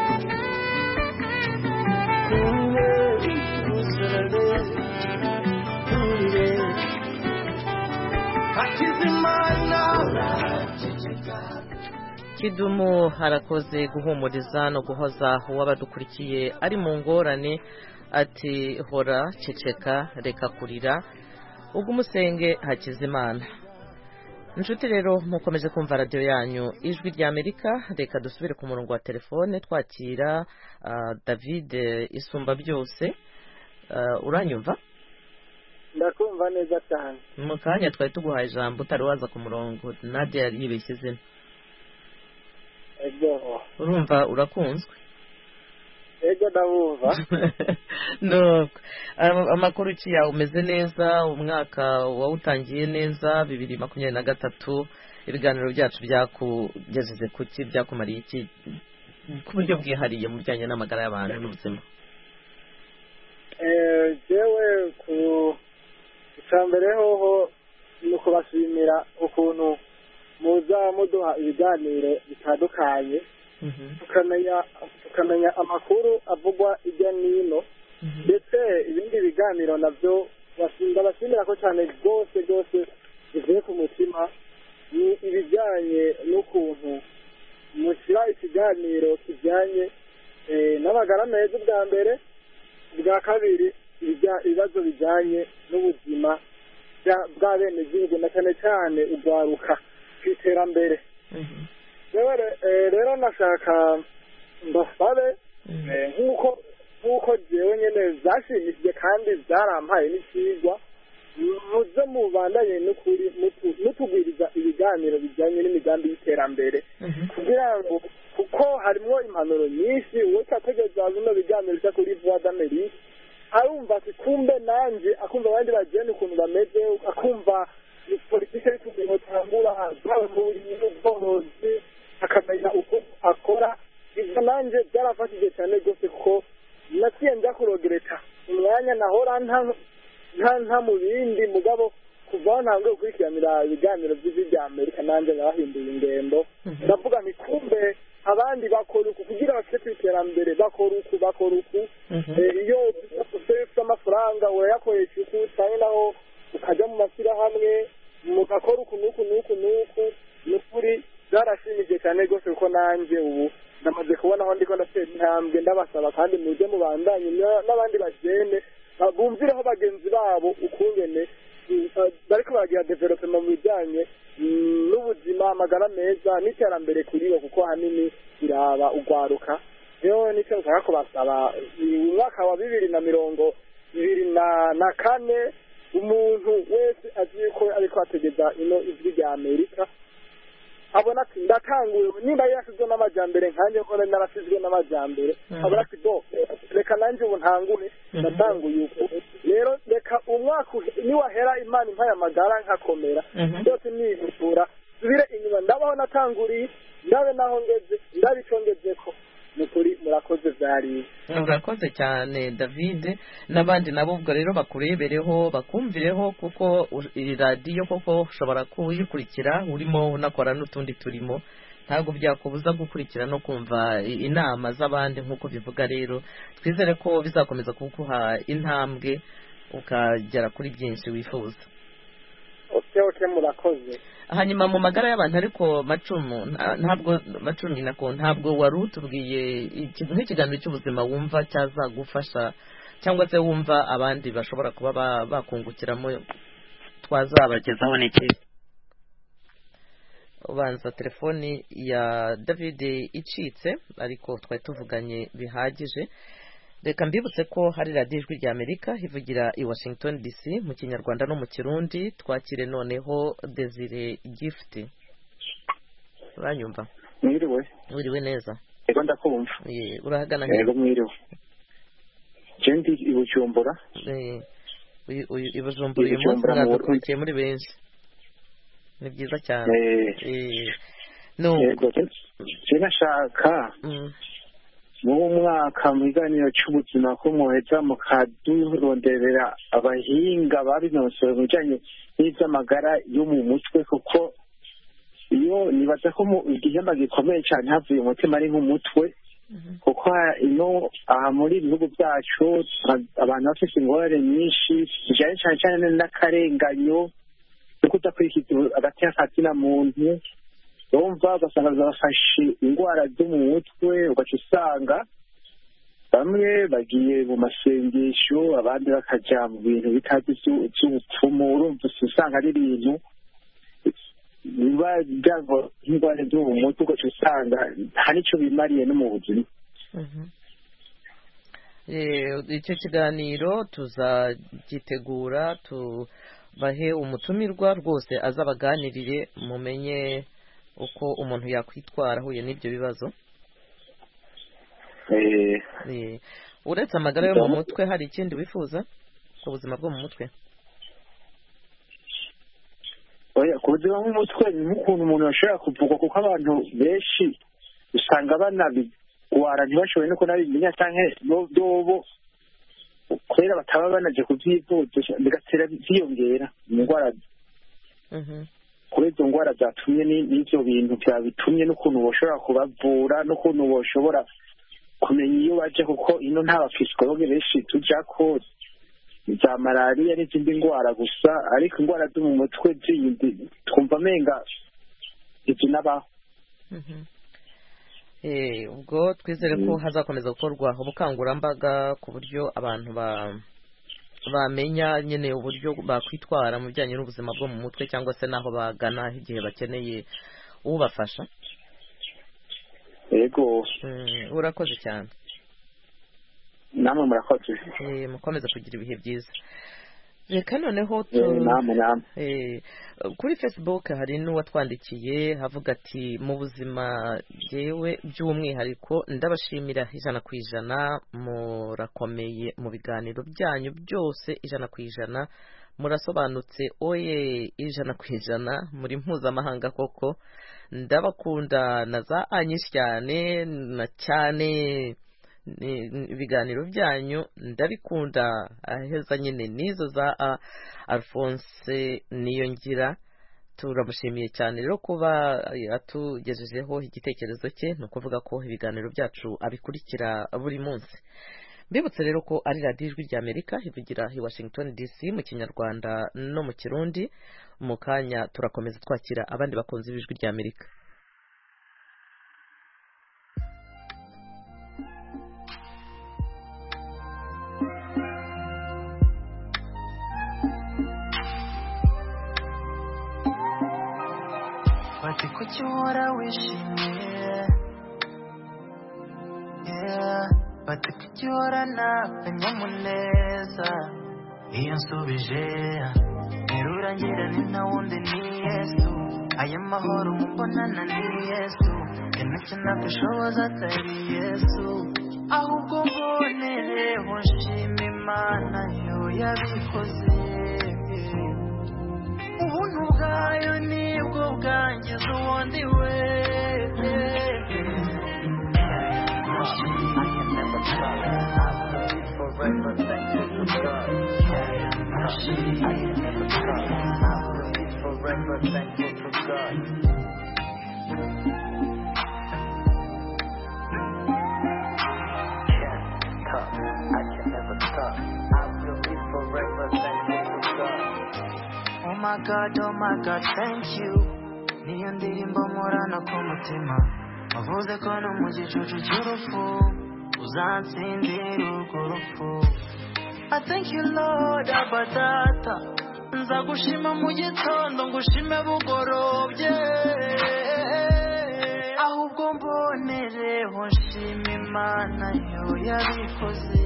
Kidumu harakoze guhumuriza no guhoza uwabadukurikiye ari mu ngorane ati hora ceceka reka kurira ubwo umusenge Hakizimana. Inshuti rero mukomeje kumva radio yanyu ijwi rya Amerika, reka dusubire ku murongo wa telefone twakira David Isumba byose. Uranyumva? Ndakumva neza cyane. Mu kanya twari tuguhaye ijambo utari waza ku murongo, Nadia yari yibeshye izina. Ego. Urumva urakunzwe? Ego ndabumva. No. Amakuru ki yawe umeze neza, umwaka wawutangiye neza 2023, ibiganiro byacu byakugejeje kuki, byakumariye iki ku buryo bwihariye mu bijyanye n'amagara y'abantu n'ubuzima? Jewe ku cyambere hoho no kubashimira ukuntu muza muduha ibiganiro bitandukanye tukamenya amakuru avugwa ijya nino ndetse ibindi biganiro nabyo bashimira ko cyane rwose bivuye ku mutima ni ibijyanye n'ukuntu mushyira ikiganiro kijyanye n'amagara meza bwa mbere, bwa kabiri ibibazo bijyanye n'ubuzima bwa bene gihugu na cyane cyane urwaruka ku iterambere. Rero nashaka mbasabe nk'uko jewe nyene zashimishije kandi byarampaye n'ikigwa muze mubandanye n'ukuri mutugwiriza ibiganiro bijyanye n'imigambi y'iterambere kugira ngo kuko harimo impanuro nyinshi uwo cyategeza bino biganiro bya kuri Voix d'Amérique arumva ati kumbe nanje akumva abandi bagenda ukuntu bameze akumva politike y'ukuntu tangura muri n'ubworozi akamenya uko akora. Ibyo nanje byarafashije cyane rwose ko naciye njya kurogereta umwanya nahora nta mu bindi mugabo kuva ntangiye gukurikiranira ibiganiro by'ijwi rya Amerika nanjye nabahinduye ingendo ndavuga nti kumbe abandi bakora uku kugira bashike ku iterambere bakora uku iyo ufite amafaranga urayakoresha uku cyane naho ukajya mu mashyirahamwe mugakora uku n'ukuri byarashimije cyane rwose kuko nanjye ubu ndamaze kubona aho ndiko ndatera intambwe ndabasaba kandi mujye mubandanye n'abandi bagende bumvireho bagenzi babo ukungene bariko baragira development mu bijyanye n'ubuzima amagara meza n'iterambere kuri bo kuko ahanini biraba ugwaruka rero nicyo nshaka kubasaba umwaka wa 2024 umuntu wese azi ko ariko ategeza ino ijwi rya Amerika abona ati ndatanguye nimba yarasizwe n'amajyambere nkanje ko narasizwe n'amajyambere abona ati bo reka nanjye ubu ntangure ndatanguye uko rero reka umwaka niwahera imana impaya amagara nkakomera byose nibura subire inyuma ndabaho natanguriye ndabe naho ngeze ndabicongezeko nukuri murakoze byari urakoze cyane David n'abandi nabo ubwo rero bakurebereho bakumvireho kuko iyi radiyo koko ushobora kuyikurikira urimo unakora n'utundi turimo ntabwo byakubuza gukurikira no kumva inama z'abandi nk'uko bivuga rero twizere ko bizakomeza kuguha intambwe ukagera kuri byinshi wifuza oke murakoze hanyuma mu magara y'abantu ariko ntabwo wari utubwiye nk'ikiganiro cy'ubuzima wumva cyazagufasha cyangwa se wumva abandi bashobora kuba bakungukiramo twazabagezaho n'iki ubanza telefoni ya David icitse ariko twari tuvuganye bihagije reka mbibutse ko hari radiyo ijwi rya Amerika ivugira i Washington DC mu kinyarwanda no mu kirundi twakire noneho Desire Gift uranyumva mwiriwe neza ego ndakumva urahagana ego mwiriwe jendi ibujumbura ibujumbura uyu munsi mwadukurikiye muri benshi ni byiza cyane nashaka mu mwaka mu biganiro cy'ubuzima ko muheza mukaduronderera abahinga babinonosoye mu bijyanye n'iby'amagara yo mu mutwe kuko iyo nibaza ko igihemba gikomeye cyane havuye umutima ari nk'umutwe kuko ino aha muri ibihugu byacu abantu bafite ingorane nyinshi bijyanye cyane cyane n'akarenganyo no kudakurikiza hagati y'akatsina muntu bumva ugasanga zabafashe indwara zo mu mutwe ugaca usanga bamwe bagiye mu masengesho abandi bakajya mu bintu bitazi by'ubupfumu urumva usanga ari ibintu biba byava nk'indwara zo mu mutwe ugaca usanga nta n'icyo bimariye no mu buzima icyo kiganiro tuzagitegura tubahe umutumirwa rwose azabaganirire mumenye uko umuntu yakwitwara ahuye n'ibyo bibazo uretse amagara yo mu mutwe hari ikindi wifuza ku buzima bwo mu mutwe ku buzima bwo mu mutwe ni nk'ukuntu umuntu ashobora kuvugwa kuko abantu benshi usanga banabigwara ntibashobore no kunabimenya cyangwa dobo kubera bataba banaje kubyivuza bigatera byiyongera indwara kubera izo ndwara zatumye n'ibyo bintu byabitumye n'ukuntu bashobora kubavura n'ukuntu bashobora kumenya iyo bajya kuko ino nta bapsikologe benshi tujya ko za malariya n'izindi ndwara gusa ariko indwara zo mu mutwe zindi twumva amenga izinabaho ubwo twizere ko hazakomeza gukorwa ubukangurambaga ku buryo abantu bamenya nyine uburyo bakwitwara mu bijyanye n'ubuzima bwo mu mutwe cyangwa se n'aho bagana igihe bakeneye ubafasha yego urakoze cyane namwe murakoze mukomeze kugira ibihe byiza reka noneho kuri Facebook hari n'uwatwandikiye havuga ati mu buzima yewe by'umwihariko ndabashimira 100% murakomeye mu biganiro byanyu byose 100% murasobanutse oye 100% muri mpuzamahanga koko ndabakunda na za anyinshi cyane na cyane ibiganiro byanyu ndabikunda aheza nyine nizo za Alphonse Niyongira turamushimiye cyane rero kuba atugejejeho igitekerezo cye no kuvuga ko ibiganiro byacu abikurikira buri munsi mbibutse rero ko ari radiyo ijwi rya Amerika ivugira i Washington DC mu kinyarwanda no mu kirundi mu kanya turakomeza twakira abandi bakunzi b'ijwi rya Amerika kuki uhora wishimye bati kuki uhorana akanyamuneza iyo nsubije nterura ngira ni nta wundi ni Yesu aya mahoro mubonana ni Yesu ntacyo nabishoboza atari Yesu ahubwo mbonereho nshima Imana yo yabikoze ubuntu bwayo nibwo bwangiza uwundi we Oh my God, thank you. Niyo ndirimbo murana ku mutima wavuze ko no mu gicucu cy'urupfu uzansindira urwo rupfu I thank you Lord Abadata nzagushima mu gitondo ngushime bugorobye ahubwo mbonereho nshima Imana yo yabikoze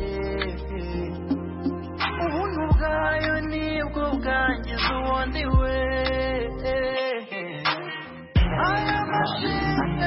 ubuntu bwayo nibwo bwangiza uwundi we aya mashimwe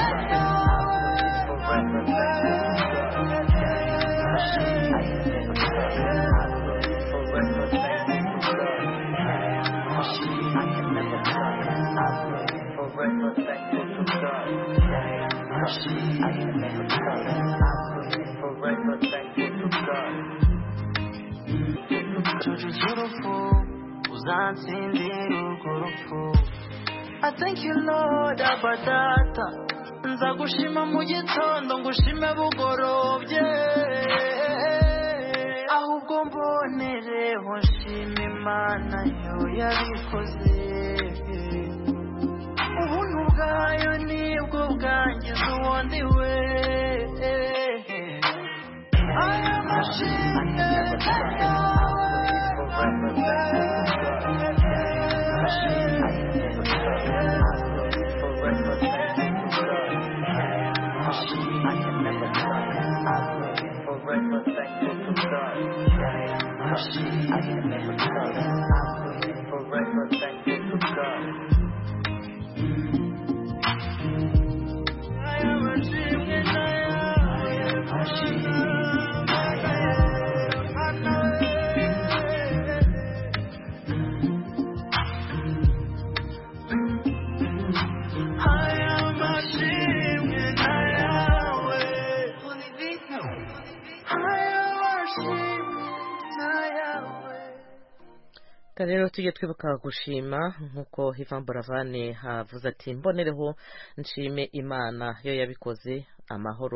I thank you Lord Abadata nzagushima mu gitondo ngushime bugorobye ahubwo mbonereho nshima Imana yo yabikoze ubuntu bwayo nibwo bwangiza uwundi we aya mashimwe rero tujye twibuka gushima nk'uko Ivan Buravane havuze ati mbonereho nshime Imana yo yabikoze amahoro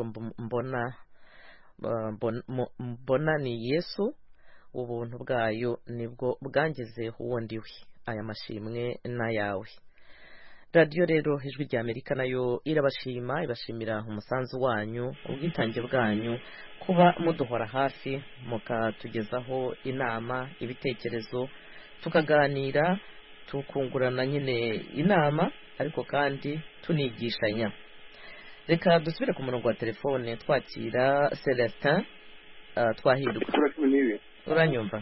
mbona ni Yesu ubuntu bwayo nibwo bwangize uwundi we aya mashimwe n'ayawe radiyo rero ijwi rya Amerika nayo irabashima ibashimira umusanzu wanyu ubwitange bwanyu kuba muduhora hafi mukatugezaho inama ibitekerezo tukaganira tukungurana nyine inama ariko kandi tunigishanya reka dusubire ku murongo wa telefone twakira Celestin twahirwa uranyumva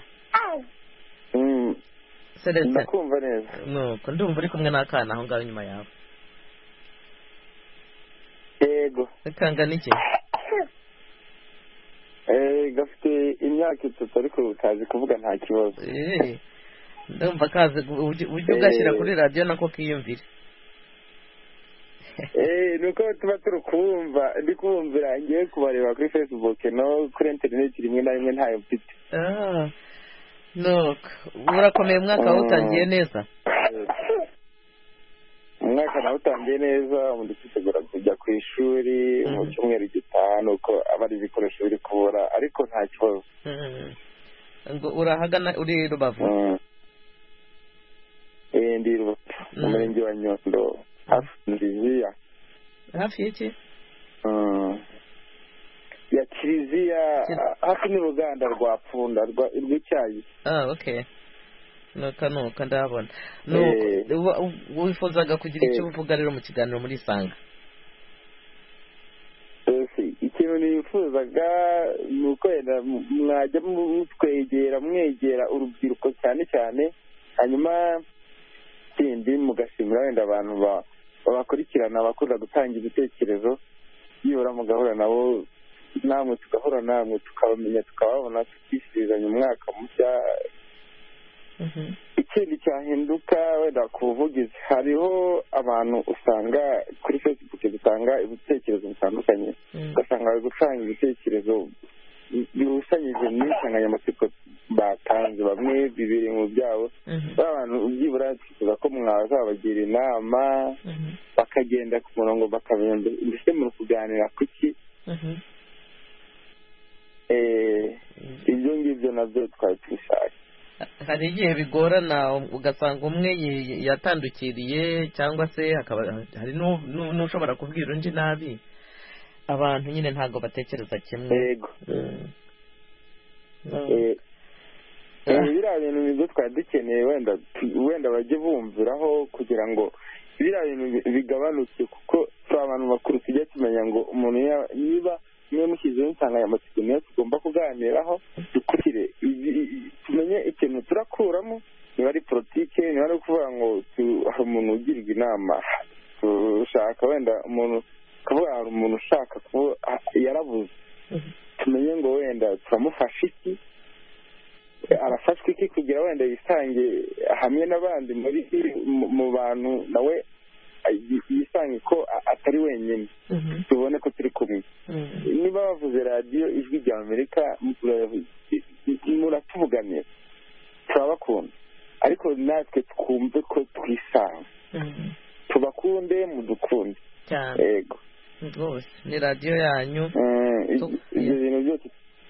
Celestin ndakumva neza nuko ndumva uri kumwe n'akana aho ngaho inyuma yawe yego kangana iki gafite imyaka 3 ariko kazi kuvuga nta kibazo ndumva kaze ujye ugashyira kuri radiyo nako kiyumvire nuko tuba turi kumva ndi kumvira ngiye kubareba kuri Facebook no kuri internet rimwe na rimwe ntayo mfite nuko urakomeye umwaka utangiye neza umwaka nawe utangiye neza umuntu twitegura kujya ku ishuri mu cyumweru gitaha nuko abari ibikoresho biri kubura ariko nta kibazo ngo urahagana uri Rubavu ndi Rubavu mu murenge wa Nyundo hafi y'iki ya Kiliziya hafi n'uruganda rwa Pfunda rw'icyayi okay nuka ndabona wifuzaga kugira icyo uvuga rero mu kiganiro muri Isanga? Ikintu nifuzaga ni uko mwajya mwegera urubyiruko cyane cyane, hanyuma ikindi mugashimira wenda abantu babakurikirana bakunda gutanga ibitekerezo, yibura mugahura nabo, namwe tugahura namwe tukabamenya tukababona, tukishyurizanya umwaka mushya. Ikindi cyahinduka wenda ku buvugizi, hariho abantu usanga kuri Facebook dutanga ibitekerezo bitandukanye, ugasanga bari gutanga ibitekerezo birusanyije n'insanganyamatsiko batanze, bamwe bibiri mu byabo. Abantu byibura twifuza ko mwazabagira inama bakagenda ku murongo bakamenya mbese muri kuganira kuki. Ibyo ngibyo nabyo twari tubishaka. Hari igihe bigorana ugasanga umwe yatandukiriye, cyangwa se hari n'ushobora kubwira undi nabi. Abantu nyine ntabwo batekereza kimwe. Yego. Biriya bintu nibyo twari dukeneye, wenda bajye bumviraho kugira ngo biriya bintu bigabanuke, kuko turi abantu bakuru tujya tumenya ngo umuntu niba niyo mushyizeho insanganyamatsiko niyo tugomba kuganiraho, dukurikire tumenye ikintu turakuramo, niba ari politike, niba ari ukuvuga ngo hari umuntu ugirwa inama, dushaka wenda umuntu akavuga hari umuntu ushaka kuba yarabuze, tumenye ngo wenda turamufasha iki, arafashwa iki kugira wenda yisange hamwe n'abandi mu bantu, nawe yisange ko atari wenyine, tubone ko turi kumwe. Niba bavuze radiyo Ijwi rya Amerika muratuvuganira, turabakunda, ariko natwe twumve ko twisanga, tubakunde mudukunde. Yego rwose ni radiyo yanyu. Ibyo bintu byose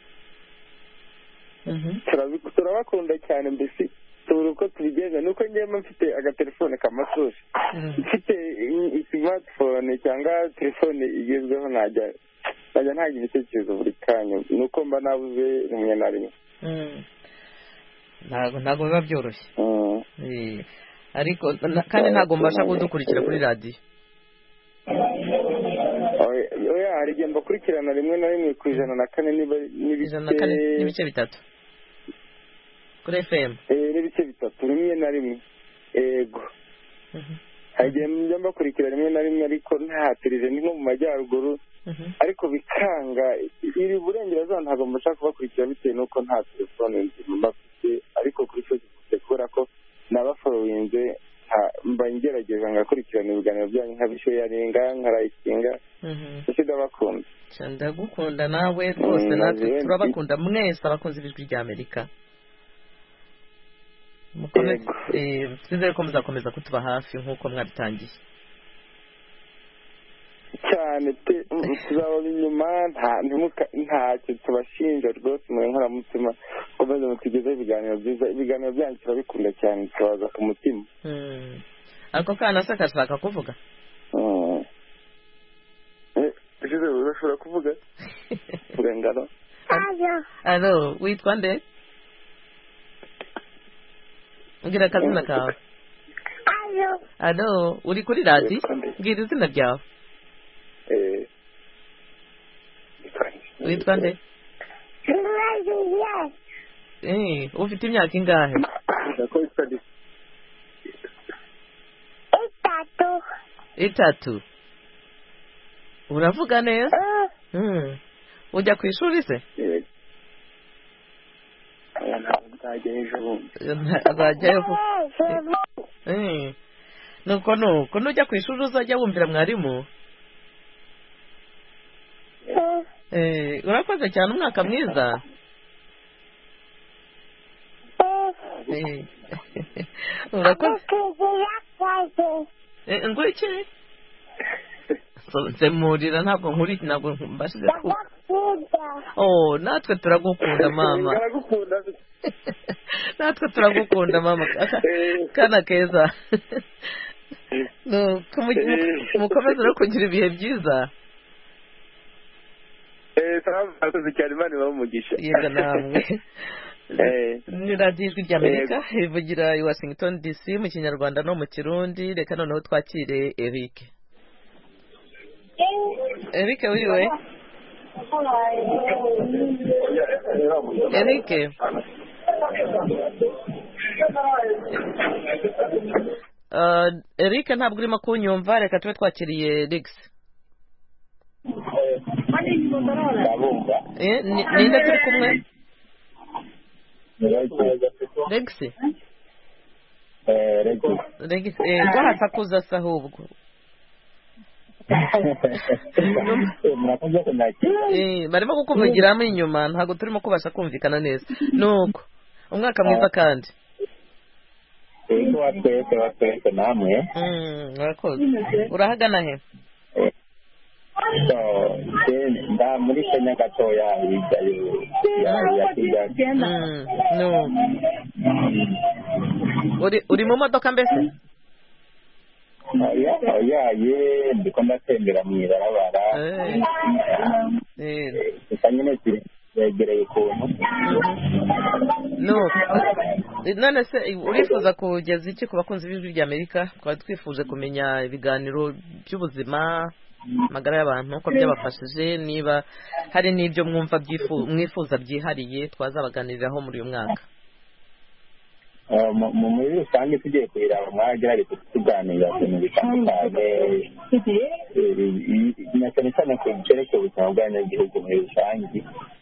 turabakunda cyane, mbese tubura uko tubigenza. nuko njyewe mfite agatelefone k'amashusho, mfite smartphone cyangwa telefone igezweho, najya ntagira ibitekerezo buri kanya, nuko mba nabuze rimwe na rimwe. Ntabwo biba byoroshye, ariko kandi ntabwo mbasha kudukurikira kuri radiyo. Hari igihe mbakurikirana rimwe na rimwe ku 104 n'ibice bitatu kuri FM. N'ibice bitatu rimwe na rimwe. Yego. Hari igihe njya mbakurikira rimwe na rimwe, ariko ntahatirize, ni nko mu majyaruguru, ariko bikanga. Iri burengerazuba ntabwo mbasha kubakurikira bitewe n'uko nta telefone mbafite, ariko kuri Facebook kubera ko nabaforowinze, mba ngerageza ngakurikirana ibiganiro byanyu, nkabisharinga, nkarayikinga. Ndabakunda. Ndagukunda nawe rwose, natwe turabakunda mwese abakunzi b'Ijwi rya Amerika. Twizere ko muzakomeza kutuba hafi nk'uko mwabitangiye cyane pe. Tuzaba inyuma, ntacyo tubashinja rwose, mwe nkoramutima, komeza mutugezeho ibiganiro byiza. Ibiganiro byanyu turabikunda cyane, tubaza ku mutima. Ako kana se kashaka kuvuga? Urashobora kuvuga? Urengano. Alo, witwa nde? Ngira akazina kawe. Alo, uri kuri radiyo? Ngira izina ryawe. Witwa nde? Ufite imyaka ingahe? 3. Uravuga neza? Ujya ku ishuri se? Azajyayo. Nuko nujya ku ishuri uzajya wumvira mwarimu. Urakoze cyane, umwaka mwiza. Urakoze. Ngo iki? Nsemurira ntabwo mbashize ku. Natwe turagukunda mama. Natwe turagukunda mama. Kana keza. Mukomeze no kugira ibihe byiza. Salamu cyane, Imana ibahe umugisha. Yego namwe. ni radiyo ijwi ry'amerika ivugira i Washington DC mu kinyarwanda no mu kirundi. Reka noneho twakire Eric. Eric wiriwe? Eric Eric ntabwo urimo kunyumva. Reka tube twakiriye Rex. Ninde turi kumwe? Rex Rex wahasakuza se ahubwo barimo kukuvugiramo inyuma ntabwo turimo kubasha kumvikana neza. Nuko umwaka mwiza kandi watwese namwe murakoze. Urahagana he? nda muri Kenya gatoya ya Kigali. Uri mu modoka mbese? ndiko ndatembera mu ibarabara gusa nyine yegereye ukuntu. None se urifuza kugeza iki ku bakunzi b'ijwi ry'Amerika? Twari twifuje kumenya ibiganiro by'ubuzima, amagara y'abantu uko byabafashije, niba hari n'ibyo mwumva mwifuza byihariye twazabaganiriraho muri uyu mwaka. muri rusange tugiye kurira mwagerageza tuganira ku bintu bitandukanye na cyane cyane ku byerekeye ubuzima bw'abanyagihugu muri rusange.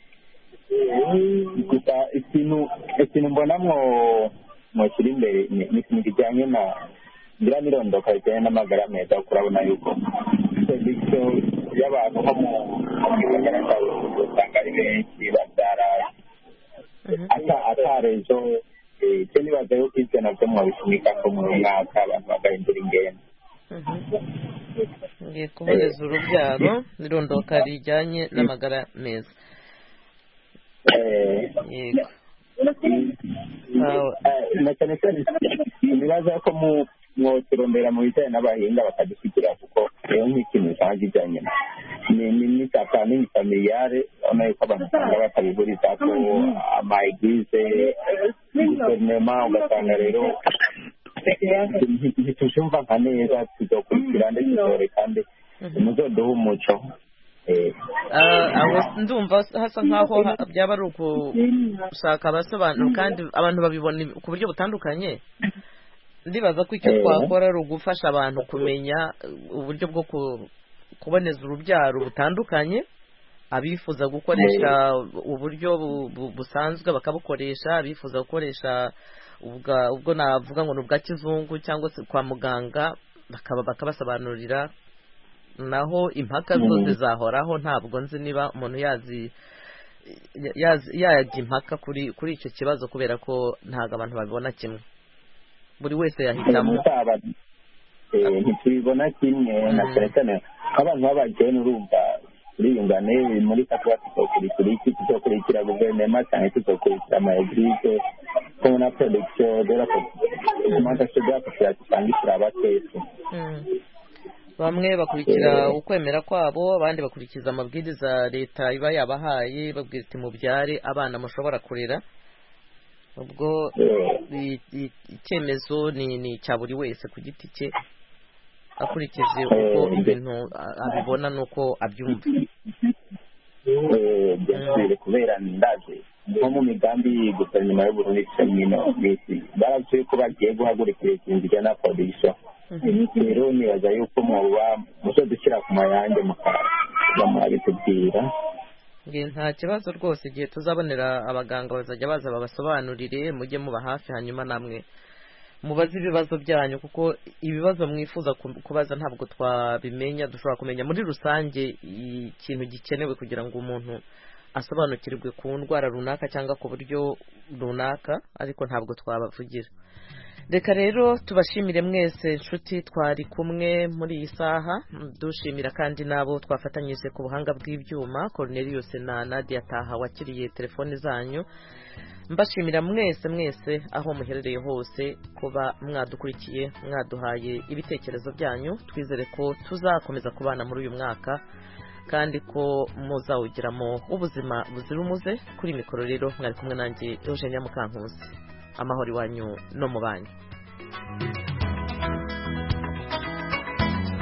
gusa ikintu mbona mwoshyira imbere ni ikintu kijyanye na nyiranyirondoka bijyanye n'amagara meza, kuko urabona yuko serivisi y'abantu nko mu gisagara cya Bujumbura usanga ari benshi babyara atarejo. icyo nibaza yuko ibyo nabyo mwabishimika ko muri mwaka abantu bagahindura ingendo. ngiye kuboneza urubyaro n'irondoka rijyanye n'amagara meza. Yego na cyane cyane nibaza ko mwoturondera mu bijyanye n'abahinga bakadushyikira, kuko rero nk'ikintu usanga kijyanye ni familiyare, urabona yuko abantu usanga batabihuriza ko amayigize guverinoma, ugasanga rero ntitubyumva nka neza. tuzokurikira ndetse tuzore kandi muzoduhe umuco. aho ndumva hasa nkaho byaba ari gushaka abasobanuro kandi abantu babibona ku buryo butandukanye. Ndibaza ko icyo twakora ari ugufasha abantu kumenya uburyo bwo kuboneza urubyaro butandukanye. Abifuza gukoresha uburyo busanzwe bakabukoresha, abifuza gukoresha ubwo navuga ngo ni ubwa kizungu cyangwa se kwa muganga bakabasobanurira. Naho impaka zose zahoraho, ntabwo nzi niba umuntu yajya impaka kuri icyo kibazo, kubera ko ntabwo abantu babibona kimwe, buri wese yahitamo. ntitubibona kimwe na cyane cyane abantu babagiye n'urumva uriyungane muri katuba tuzokurikira guverinoma cyane tuzokurikira amaegrise ko na production de la augmentation de la population tangishira abatese. Bamwe bakurikira ukwemera kwabo, abandi bakurikiza amabwiriza leta iba yabahaye, babwira iti mubyare abana mushobora kurera. Ubwo icyemezo ni cya buri wese ku giti cye, akurikije uko ibintu abibona n'uko abyumva. kubera ndaje nko mu migambi guverinoma y'u Burundi baravuye ko bagiye guhagurukira ikintu kijyana na production. rero nibaza yuko muzo dushyira ku mayange mukabitubwira. Nta kibazo rwose, igihe tuzabonera abaganga bazajya baza babasobanurire, mujye muba hafi, hanyuma namwe mubaze ibibazo byanyu, kuko ibibazo mwifuza kubaza ntabwo twabimenya. Dushobora kumenya muri rusange ikintu gikenewe kugira ngo umuntu asobanukirwe ku ndwara runaka cyangwa ku buryo runaka, ariko ntabwo twabavugira. Reka rero tubashimire mwese inshuti twari kumwe muri iyi saha, dushimira kandi nabo twafatanyije ku buhanga bw'ibyuma, Cornelius na Nadia Taha wakiriye telefone zanyu. Mbashimira mwese aho muherereye hose kuba mwadukurikiye, mwaduhaye ibitekerezo byanyu. Twizere ko tuzakomeza kubana muri uyu mwaka kandi ko muzawugiramo ubuzima buzira umuze. Kuri mikoro rero mwari kumwe nanjye Eugenia Mukankusi. Amahoro iwanyu no mu banyu.